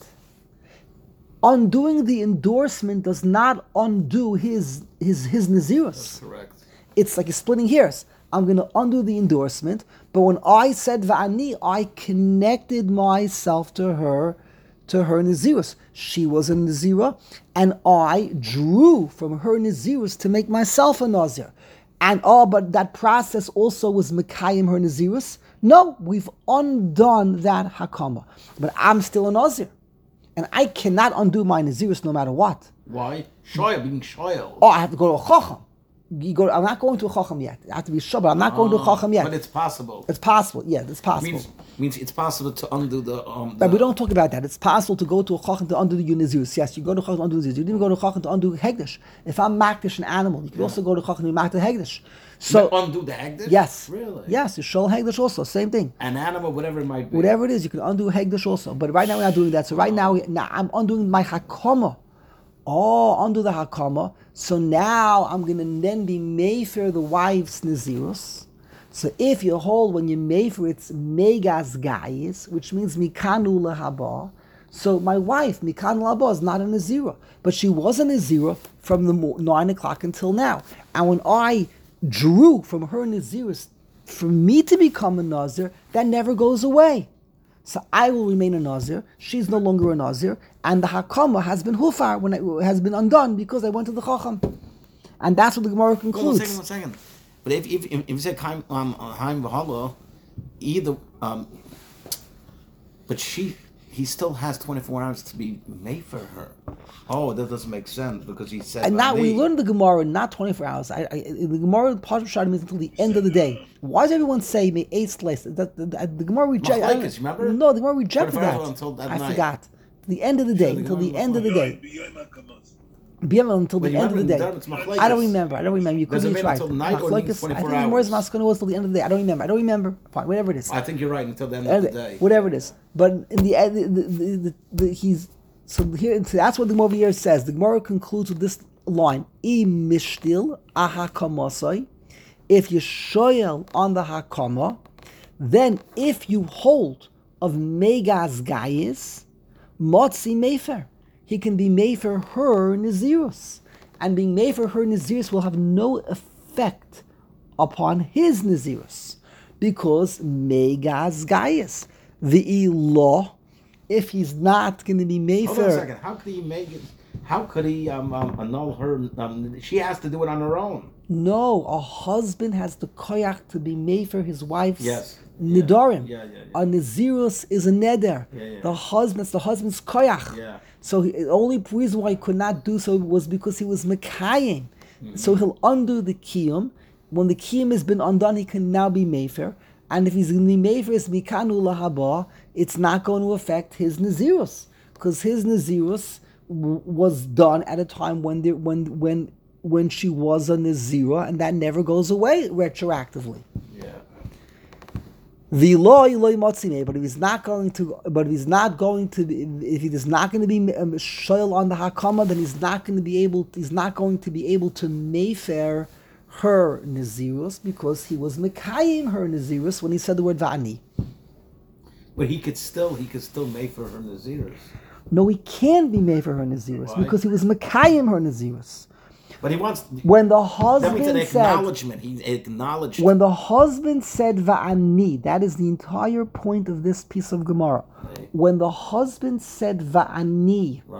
Undoing the endorsement does not undo his Nazirus. That's correct. It's like he's splitting hairs. I'm going to undo the endorsement, but when I said Va'ani, I connected myself to her Nazirus. She was a Nazira, and I drew from her Nazirus to make myself a Nazir. And but that process also was Mekayim her Nazirus. No, we've undone that Hakama. But I'm still a Nazir. And I cannot undo my Nazirus no matter what. Why? Shoyal, being Shoyal. Oh, I have to go to a Chacham. I'm not going to a Chacham yet. I have to be sure, but I'm not going to a Chacham yet. But it's possible. It's possible, yeah, it's possible. Means it's possible to undo the... But we don't talk about that. It's possible to go to a Chacham to undo the Nazirus. Yes, you go to a Chacham to undo the Nazirus. You didn't go to a Chacham to undo Hegdish. If I'm Makdish an animal, you can also go to a Chacham to Makdish Hegdish. So undo the Hegdish? Yes. Really? Yes, you Shol Hegdish also, same thing. An animal, whatever it might be. Whatever it is, you can undo Hegdish also. But right now we're not doing that. So right now I'm undoing my Hakama. Oh, undo the Hakama. So now I'm going to then be Mefer the wife's Nazirus. So if you hold when you Mefer, it's Megas Gayis, which means Mikanu Lahaba. So my wife, Mikanu Lahaba, is not a Nazira. But she was a Nazira from the 9 o'clock until now. And when I drew from her Nazirus for me to become a Nazir, that never goes away. So I will remain a Nazir. She's no longer a Nazir, and the Hakama has been hufar when it has been undone because I went to the Chacham, and that's what the Gemara concludes. One second. But if you say Haim V'Hala, either, but he still has 24 hours to be made for her. Oh, that doesn't make sense because he said. And now we learned the Gemara not 24 hours. The Gemara part of Shad means until the end of the day. Why does everyone say me 8 slices? The Gemara rejected. Remember? No, the Gemara rejected that. I night. forgot. The end of the day, until the end of the day. Until the end of the day. I don't remember. You could be right. I think the Gemara's maskana was till the end of the day. I don't remember. Fine, whatever it is. I think you're right until the end of the day. Whatever it is. But in the end, he's. So here, that's what the Gemara here says. The Gemara concludes with this line: "I mishtil aha kamasai." If you shoyel on the hakama, then if you hold of megas gayis, motzi mefer, he can be mefer her nazirus, and being mefer her nazirus will have no effect upon his nazirus because megas gayis the law. If he's not going to be mefer, hold on a second. How could he make it? How could he annul her? She has to do it on her own. No, a husband has the koyach to be mefer his wife's nidarim. Yeah. A nazirus is a neder. Yeah. The husband's koyach. Yeah. So the only reason why he could not do so was because he was mekayim. Mm-hmm. So he'll undo the kiyum. When the kiyum has been undone, he can now be mefer. And if he's going to be mefer is mikanu lahaba, it's not going to affect his nazirus because his nazirus was done at a time when she was a nazira, and that never goes away retroactively. Yeah. The law motzime, but if he's not going to be shoyel on the hakama, then he's not going to be able to mefer her nazirus because he was mekayim her nazirus when he said the word va'ani. But he could still make for her nazirus. No, he can't be made for her nazirus because he was mekayim her nazirus. But he wants. When the husband that means an said acknowledgement. He acknowledged. When the husband said va'ani, that is the entire point of this piece of Gemara. Right. When the husband said va'ani, right.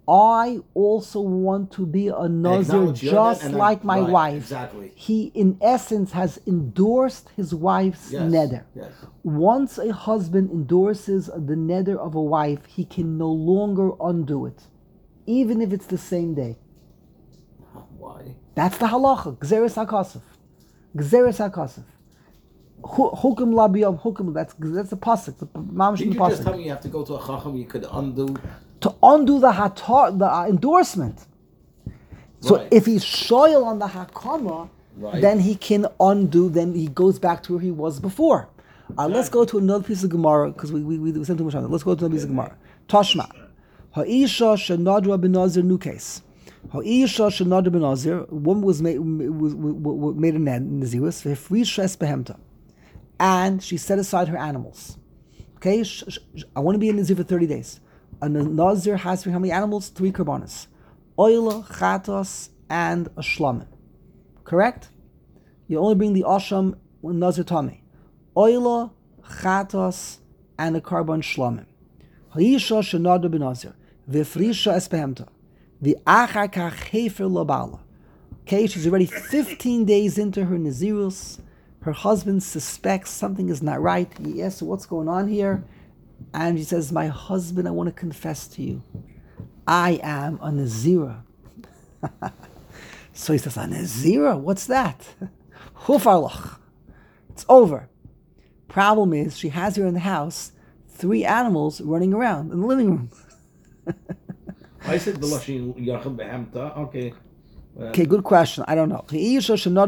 I also want to be a Nazir just like my wife. Exactly. He, in essence, has endorsed his wife's neder. Yes. Once a husband endorses the neder of a wife, he can no longer undo it, even if it's the same day. Why? That's the halacha. Gzeres hakasef. Gzeres hakasef. Hukum labiyam hukum. That's the pasuk. The mamish Did you pasuk. just tell me you have to go to a chacham? You could undo. To undo the endorsement. So if he's shoyal on the hakama, then he can undo. Then he goes back to where he was before. Let's go to another piece of Gemara because we spent too much on it. Let's go to another piece of Gemara. Tashma. Ha'isha shenadra benazir new case. Ha'isha shenadra benazir. Woman was made a nazirus v'frisha es behemta, and she set aside her animals. Okay, I want to be a nazir for 30 days. A nazir has for how many animals? 3 karbanos. Oila, chatos, and a shlamin. Correct? You only bring the asham when nazir tame. Oila, chatos, and a karban shlamin. Ha'isha shenadra benazir v'frisha es behemta v'achar kach hefer labala. Okay, she's already 15 days into her nazirus. Her husband suspects something is not right. He asks her, what's going on here? And she says, my husband, I want to confess to you. I am a nazira. So he says, a nazira? What's that? Hufarlach. It's over. Problem is, she has here in the house 3 animals running around in the living room. I said the Lashon Yachid Behemta. Okay. Okay, good question. I don't know. Good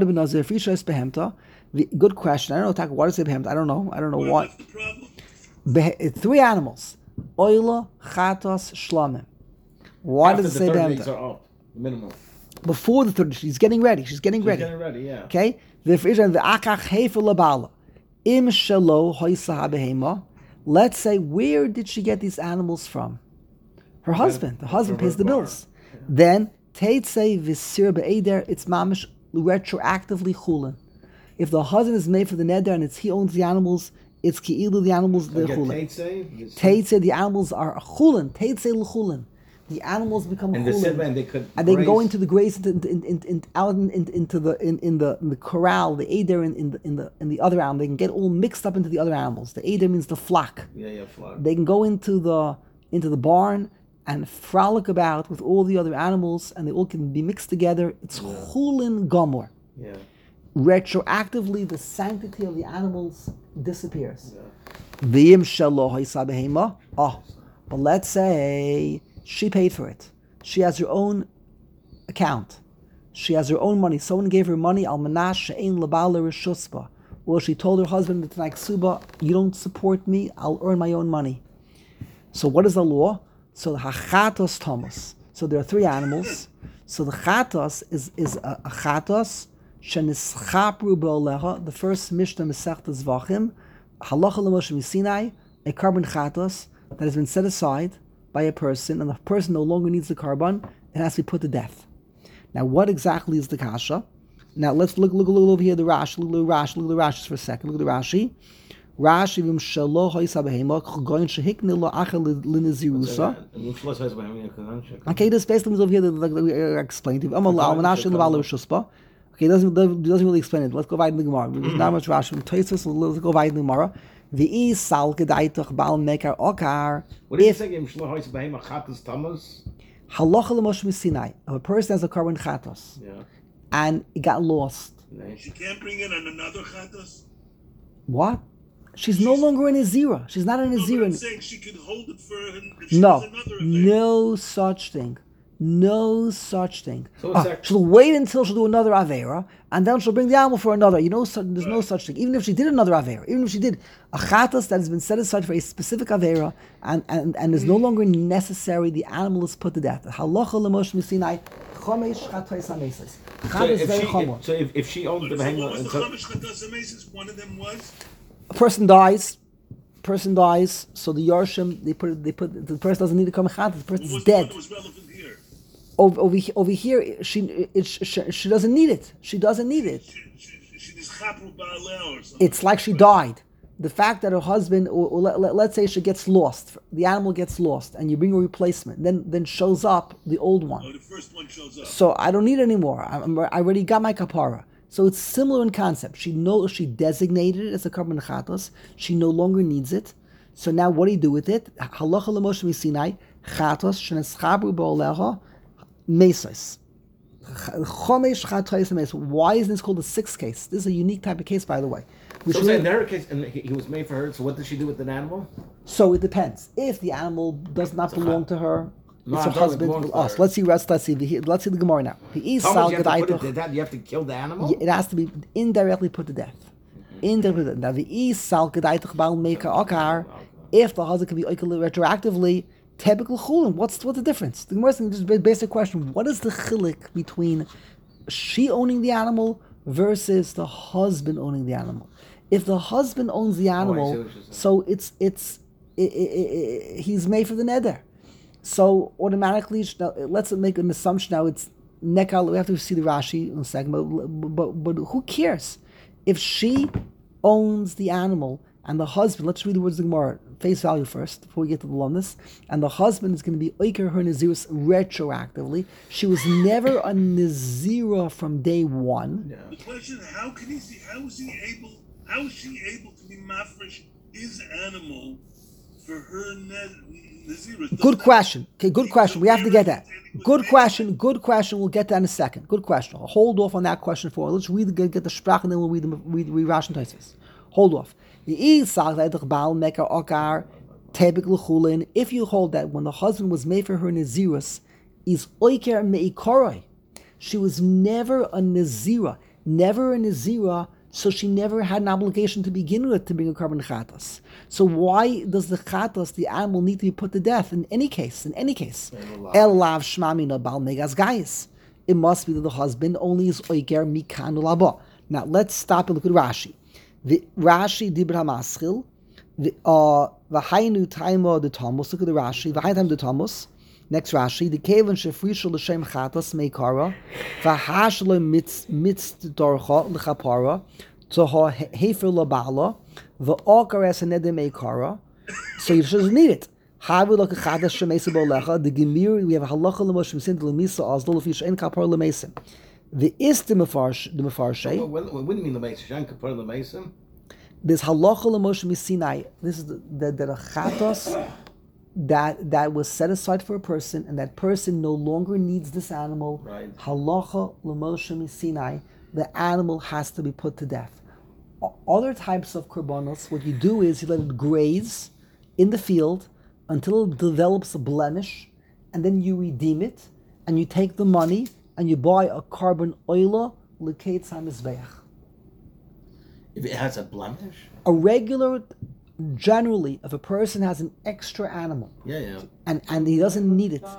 question. I don't know. What is it? I don't know. I don't know what. 3 animals. Oila, chatos, shlamim. Why does it say behemta? Are minimum. Before the 30, she's getting ready. She's getting ready. Yeah. Okay? Let's say, where did she get these animals from? Her husband. The husband pays the bills. Yeah. Then, Teitzei Visir Be'eder, it's mamish retroactively chulin. If the husband is made for the neder and he owns the animals, it's ki'ilu the animals the chulin. Teitzei, the animals are chulin. Teitzei l'chulin. The animals become chulin. And they go into the graze into the corral, the eder in the other animal. They can get all mixed up into the other animals. The eder means the flock. Flock. They can go into the barn and frolic about with all the other animals, and they all can be mixed together. It's chulin gomor. Yeah. Retroactively, the sanctity of the animals disappears. V'yim shelo ha'isa behema. But let's say she paid for it. She has her own account. She has her own money. Someone gave her money. Al manash she'ein labal reshusba. Well, she told her husband, "Ksuba, you don't support me. I'll earn my own money." So, what is the law? So the chatos thomas. So there are 3 animals. So the chatos is a chatos shenischapru be'oleha. The first Mishnah Masechta Zvachim, halacha l'Moshe Sinai, a carbon chatos that has been set aside by a person, and the person no longer needs the carbon. It has to be put to death. Now, what exactly is the kasha? Now let's look over here. The Rashi. Look at the Rashi for a second. Look at the Rashi. Rashi v'im shelo ha'isa behema goyin shehikne lo achel l'nezirusa. Okay, this basically means over here that we explained. Okay, doesn't really explain it. Let's go right in the Gemara. There's not much Rashi. Let's go right in the Gemara. V'i sal gedaitoch bal mekar okar. What is it? Shelo ha'isa behema chatos tamas. Halacha l'Moshe Sinai. If a person has a carbon chatos, and it got lost, she can't bring in another chatos. What? She's no longer in a zira. She's not in a zira. I'm saying she could hold it for no such thing. No such thing. So she'll wait until she'll do another avera, and then she'll bring the animal for another. There's no such thing. Even if she did another avera, even if she did a chatas that has been set aside for a specific avera, and is no longer necessary, the animal is put to death. Halacha l'Moshe Sinai chomesh chatayis hameses. So if she owns the behemoth, what was the chomesh chatayis hameses? One of them was a person dies. So the Yarshim they put the person doesn't need to come chatas. The person's dead. What was relevant here? Over here, she doesn't need it. She doesn't need it. She is chapru ba'aleh or something. It's like she died. the fact that her husband, or let's say she gets lost, the animal gets lost, and you bring a replacement, then shows up the old one. Oh, the first one shows up. So I don't need it anymore. I already got my kapara. So it's similar in concept. She designated it as a carbon chatos. She no longer needs it. So now what do you do with it? Halacha l'Moshe Sinai chatos sheneschabru ba'olecha mesos. Chomesh chatos mesos. Why isn't this called a sixth case? This is a unique type of case, by the way. So in her case, and he was made for her. So what did she do with an animal? So it depends. If the animal does not belong to her, it's her husband with us. Let's see the Gemara now. You have to kill the animal? It has to be indirectly put to death. Indirectly. Now the sal gedaitach bal meka akar. If the husband can be retroactively, typical chulin. What's the difference? The Gemara is just a basic question. What is the chilik between she owning the animal versus the husband owning the animal? If the husband owns the animal, so it's he's made for the neder. So automatically, let's make an assumption now. It's nekal. We have to see the Rashi in a second, but who cares if she owns the animal and the husband? Let's read the words of the Gemara face value first before we get to the lumnus. And the husband is going to be oiker her nazirus retroactively. She was never a nazira from day one. Yeah. The question: how is she able to be mafresh his animal for her nazirus? Good question. Okay, good question. We have to get that. Good question. We'll get that in a second. Good question. I'll hold off on that question for. Let's get the sprach and then we'll read Rashi and Tosfos. Hold off. If you hold that when the husband was made for her nazirus, is oiker me'ikoroi. She was never a nazira, so she never had an obligation to begin with to bring a carbon chatas. So why does the chatas, the animal, need to be put to death in any case? El lav shmamina bal megas gayis. It must be that the husband only is oiker mikan ulaba. Now let's stop and look at Rashi. The Rashi dibra maschil, the v'hainu taimo the Thomas. Look at the Rashi. V'hainu taimo the Thomas. Next Rashi, the kevan shefrishul l'shem chatas meikara, v'hashlo mitz dorcha l'chapara, toha hefer l'bala, v'okar es anedem meikara. So you shouldn't need it. Havu l'ka chatas shemesa bo'lecha. The gemir we have halacha l'mosh misin l'misa azdol l'fish en kapar l'mesim. The is the mefarshe. What do you mean the mesim? Shen kapar l'mesim. There's halacha l'mosh misinai. This is the chatas that was set aside for a person, and that person no longer needs this animal. Right. Halacha l'moshe misinai, the animal has to be put to death. Other types of korbanos, what you do is you let it graze in the field until it develops a blemish, and then you redeem it, and you take the money and you buy a carbon oila l'keitz hamizbeach. If it has a blemish? A regular. Generally, if a person has an extra animal, and he doesn't need it,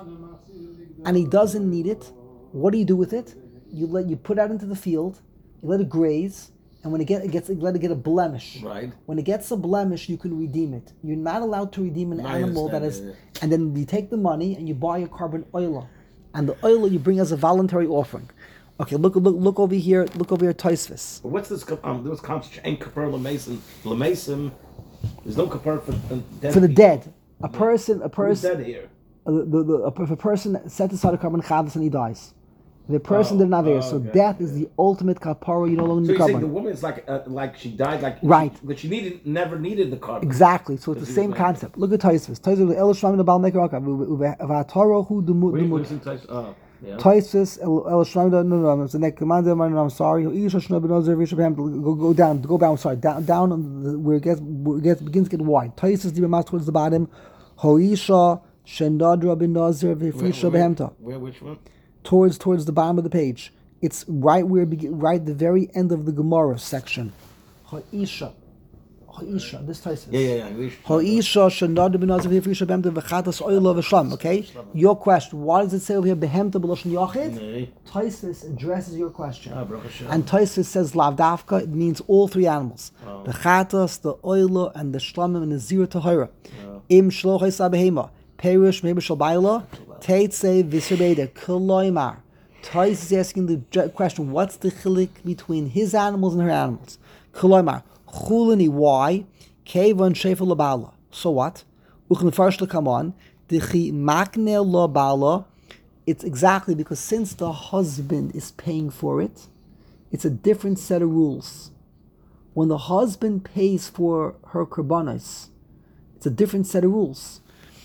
what do you do with it? You put it out into the field, you let it graze, and when let it get a blemish. Right. When it gets a blemish, you can redeem it. You're not allowed to redeem an animal that is, and then you take the money and you buy a carbon oila, and the oila you bring as a voluntary offering. Okay, look over here. Look over here, Tosfos. What's this? There was ain't kapar l'mesim. There's no kapar for the dead. A person. Who's dead here? If a person set aside a carbon chadas and he dies, the person did not there. So death is the ultimate kapara. You no longer need the carbon. So the woman is like she died right, but she never needed the carbon. Exactly. So it's the same concept. Look at Tosfos. Tosfos el shmam the bal mekaraka v'ataro hu demut. Tosfos el shmam no. It's the next commander. I'm sorry. Go down. I'm sorry. Down where it begins to get wide. Tosfos the mouth towards the bottom. Hoisha shendadra bin nazir v'frisha behemta. Where? Which one? Towards the bottom of the page. It's right where right at the very end of the Gemara section. Ha'isha, this Tosfos. Yeah. Ha'isha shenad b'nazir v'frisha behemta v'chatas oila v'shlam. Okay, your question. Why does it say over here behemta b'loshen yachid? Tosfos addresses your question, and Tosfos says lavdafka. It means all three animals: the chatas, the oila, and the shlamim and the zira tahira. Im shlochei sabehema perish mebishal baila. Teitze v'serbeda koloimar. Tais is asking the question: what's the chilik between his animals and her animals? Koloimar chulani. Why? Kevon shefel labala. So what? Uchn first come on. Dichi makne labala. It's exactly because since the husband is paying for it, it's a different set of rules. When the husband pays for her korbanos, it's a different set of rules.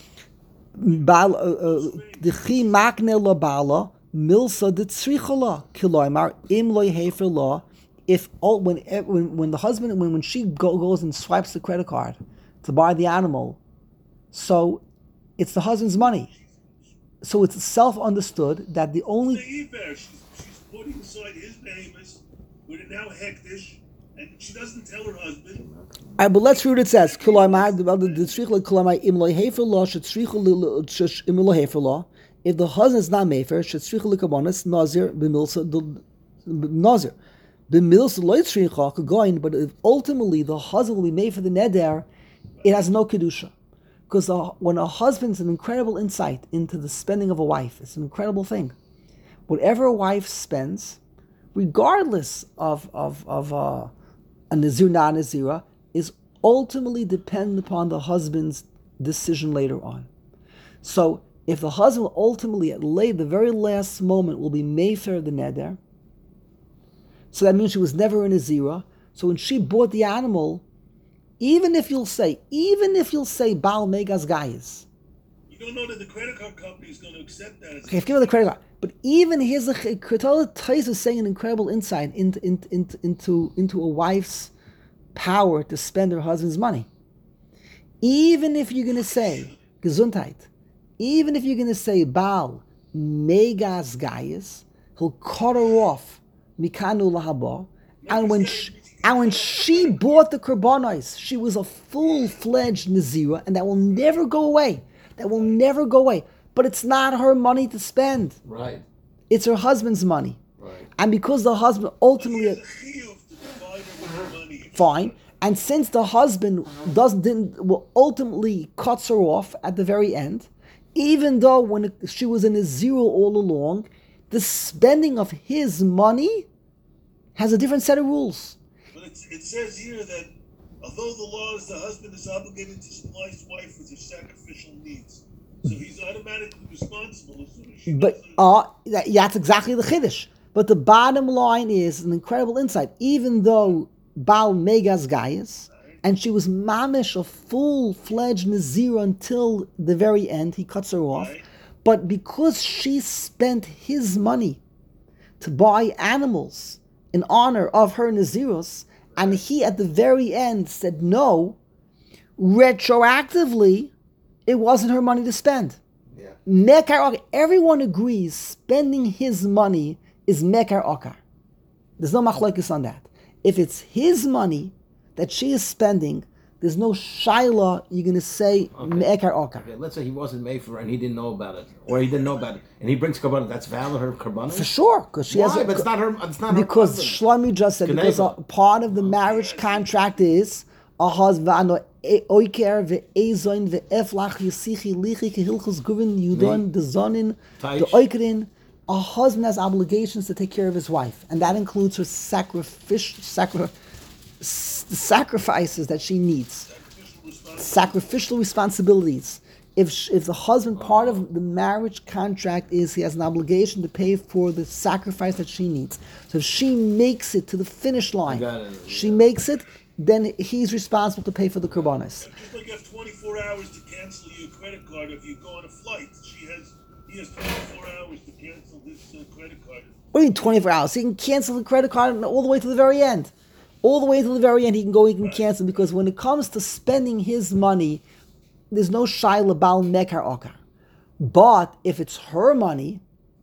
Dichi makne labala. Milsa de tzrichala kiloymar im loy hefer law. If when the husband when she goes and swipes the credit card to buy the animal, so it's the husband's money. So it's self-understood that the only she's putting aside his payments with it now hektish, and she doesn't tell her husband. All right, but let's read what it says. Kiloymar the tzrichala kiloymar im loy hefer law shetzrichal im loy hefer law. If the husband is not mefer, shetzrichal likabonis nazir b'milsa nazir. B'milsa loy tzricha kagoin. But if ultimately the husband will be made for the neder, it has no kedusha, because when a husband's an incredible insight into the spending of a wife, it's an incredible thing. Whatever a wife spends, regardless of a nazir not nazira, is ultimately dependent upon the husband's decision later on. So if the husband ultimately at the very last moment will be mefer the neder, so that means she was never in a zira. So when she bought the animal, even if you'll say Baal Megas Gaius, you don't know that the credit card company is going to accept that. Okay, give her the credit card. But even here's Kretala Tais is saying an incredible insight into a wife's power to spend her husband's money. Even if you're going to say Gesundheit, even if you're going to say Baal Megas Gaius, he'll cut her off Mikanu Lahaba. And when she bought the korbanos, she was a full-fledged Nazira, and that will never go away. But it's not her money to spend. Right. It's her husband's money. Right. And because the husband ultimately fine, and since the husband ultimately cuts her off at the very end, even though she was in a zero all along, the spending of his money has a different set of rules. But it says here that although the law is the husband is obligated to supply his wife with her sacrificial needs, so he's automatically responsible as soon as she that's exactly the chiddush. But the bottom line is an incredible insight. Even though Baal Megas Gaius, and she was mamish, a full-fledged Nazir until the very end, he cuts her off. Right. But because she spent his money to buy animals in honor of her Nazirus, and he at the very end said no, retroactively, it wasn't her money to spend. Yeah. Mekar Okar. Everyone agrees spending his money is Mekar Okar. There's no machlokes on that. If it's his money that she is spending, there's no shaila you're going to say Mekar Okar. Okay, let's say he wasn't made for and he didn't know about it, or he didn't know about it, and he brings korbanos. That's valid, her korbanos? For sure, because she has. But it's not her. It's not because her Shlomi just said because part of the marriage contract is a husband oiker ve'ezoin ve'eflach yisichi lichi kehilchus guvin yudon dezonin the oikerin. A husband has obligations to take care of his wife, and that includes her sacrifices that she needs, sacrificial responsibilities. If the husband, part of the marriage contract is he has an obligation to pay for the sacrifice that she needs. So if she makes it to the finish line, makes it, then he's responsible to pay for the korbanos. Just like you have 24 hours to cancel your credit card if you go on a flight. He has 24 hours to cancel his credit card. What do you mean 24 hours? He can cancel the credit card all the way to the very end. All the way to the very end, he can cancel, because when it comes to spending his money, there's no shaila bal mekar okar. But if it's her money,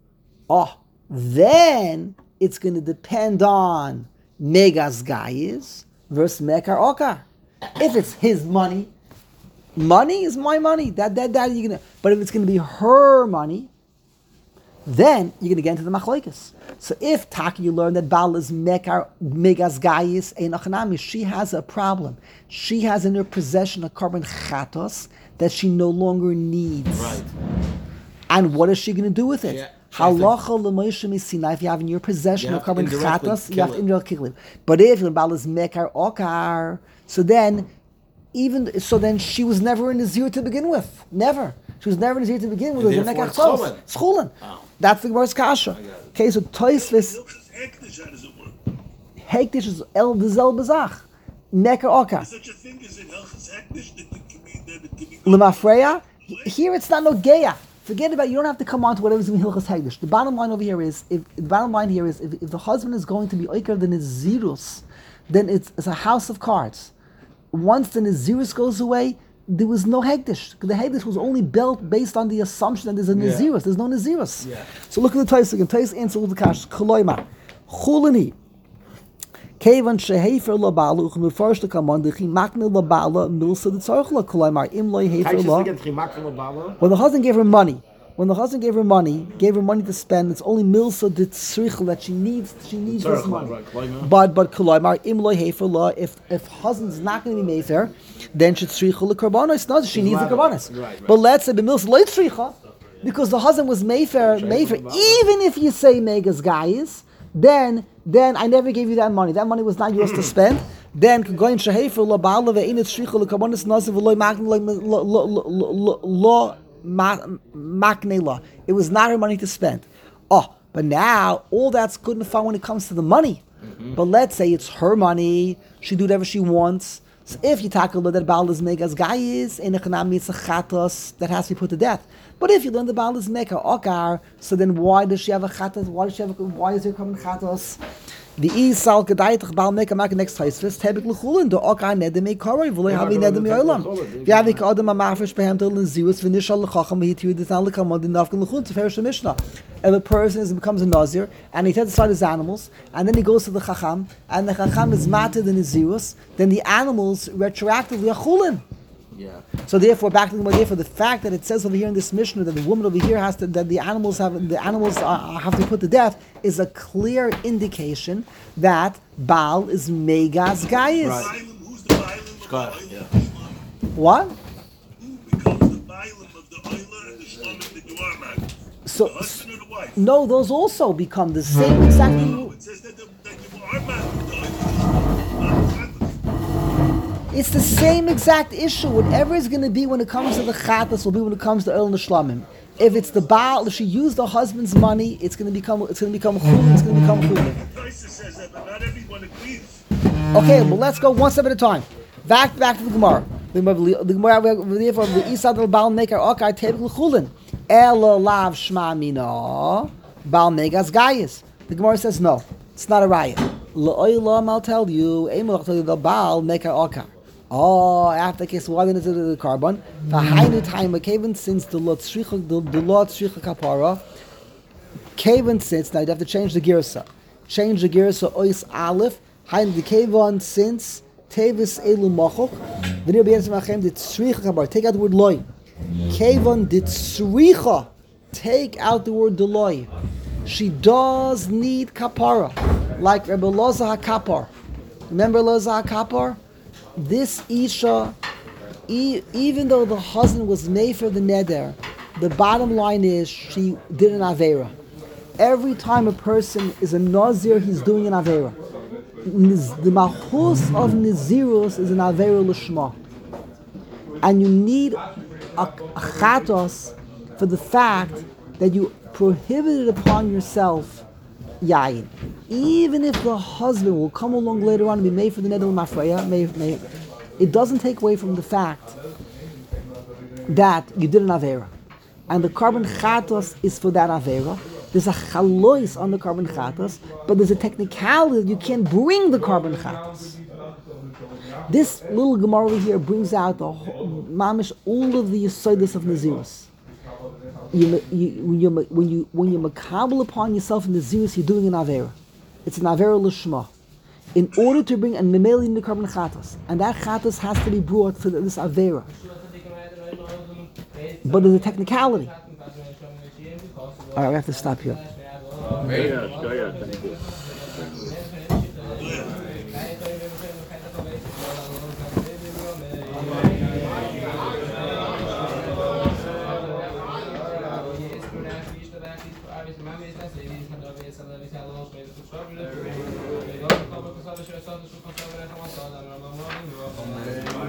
then it's going to depend on megas gayis versus mekar okar. If it's his money is my money. That you're gonna. But if it's going to be her money, then you're going to get into the machlokes. So if Taki, you learn that Baal is megas gayis ein achanami, she has a problem. She has in her possession a korban chatos that she no longer needs. Right. And what is she going to do with it? Halacha l'moishe misina. If you have in your possession a korban chatos, you have to indirectly kill it. But if the Baal is mekar okar, so then even so, then she was never in the zero to begin with. Never. She was never in the zero to begin with. And therefore it's chulin. Chulin. That's the Gemara's kasha. Okay, so Toisvis. Hektish, how does it work? Hektish is el dezel bezach. Meker oka. There's such a thing as in Hilchas Hektish that it can be Lemafreya. Here it's not no geya. Forget about it. You don't have to come on to whatever's in Hilchas Hektish. The bottom line over here is if the husband is going to be oiker than his zirus, then it's a house of cards. Once the Nazirus goes away, there was no Hektish. The Hektish was only built based on the assumption that there's a Nazirus. There's no Nazirus. Yeah. So look at the Tais again. Tais answer with the kash. Koloima. Chulani. Kevan shehefer la bala uchnu first to come on the chimakne la bala milsa the tzarchla koloima im loy hefer la. When the husband gave her money, gave her money to spend, it's only milsa the tzrichel that she needs this money. But koloimar im loy hefer la. If husband's not going to be mayfair, then she tzrichel the karbanos. No, she needs the karbanos. Right. But let's say the milsa loy tzricha, because the husband was mayfair. Even if you say megas guys, then I never gave you that money. That money was not yours to spend. Then going shehefer la bala ve'inat tzrichel the karbanos naziv loy maknela. It was not her money to spend. Oh, but now all that's good and fine when it comes to the money. Mm-hmm. But let's say it's her money, she do whatever she wants. So if you tackle that Baal is megas gayis in a chanami, it's a chatos that has to be put to death. But if you learn the Baal is meka okar, so then why does she have a chatos? Why is there coming chatos? The Isal Gedaitach Baal Meka Mak next Taisvis Tebik Luchulin the Okar Nedem Koroi V'lo Havi Nedem Yolam V'Yavik Adam Amafish Behem Tel Zius V'Nishal L'Chacham V'Hitiu D'Tan L'Kamod D'Nafkan L'Chulin T'Ferish Mishnah. If a person becomes a Nazir and he sets aside his animals and then he goes to the Chacham and the Chacham is mated in his Zius, then the animals retroactively are Chulin. Yeah. So therefore, back to the Gemara, for the fact that it says over here in this Mishnah that the woman over here has to, that the animals have to put to death, is a clear indication that Baal is Megas Gayis. Right. Who's the Bailam of the What? Who becomes the Bailam of the Oila and the Shlomim that you are, man? So, the husband or the wife? No, those also become the same exact thing. No, it says that you are man of the Oila. It's the same exact issue. Whatever is going to be when it comes to the chatas will be when it comes to Oil and the Shlamim. If it's the Baal, if she used the husband's money, it's going to become chulin. It's going to become chulin. Taisa says that, but not everyone agrees. Okay, well let's go one step at a time. Back to the Gemara. The Gemara therefore the Isad al Baal Meker Okar Tebik Chulin. Ela Lav Shma Mina Baal Megas Gayis. The Gemara says no, it's not a riot. La'olam I'll tell you. Eimel tell you the Baal Meker Okar. Oh, after the case, why didn't it do the carbon? The Hainu time, Kavan since the Lot Shricha Kapara, Kavan since, now you'd have to change the Girsa. Change the Girsa Ois Aleph, Hainu the Kavan since, Tevis Elu Mochok, the Nir B'Yenis Machem did Shricha Kapara, take out the word Loi. Kavan did Shricha, take out the word Deloi. She does need Kapara, like Rebbe Loza HaKapar. Remember Loza HaKapar? This Isha, even though the husband was made for the neder, the bottom line is she did an Aveira. Every time a person is a Nazir, he's doing an Aveira. The Mahus of Nazirus is an Aveira Lishma. And you need a Chatos for the fact that you prohibited upon yourself Yayin. Even if the husband will come along later on and be made for the Nedel Mafreya, it doesn't take away from the fact that you did an Avera. And the carbon Chatos is for that Avera. There's a Chalois on the carbon Chatos, but there's a technicality that you can't bring the carbon Chatos. This little Gemara over here brings out the mamish all of the Yesodis of Nazirus. When you makabel upon yourself in the Nazirus, you're doing an Avera. It's an Avera Lishma. In order to bring a Memeli in the carbon Chatos, and that Chatos has to be brought for this Avera. But there's a technicality. Alright, we have to stop here. Amen.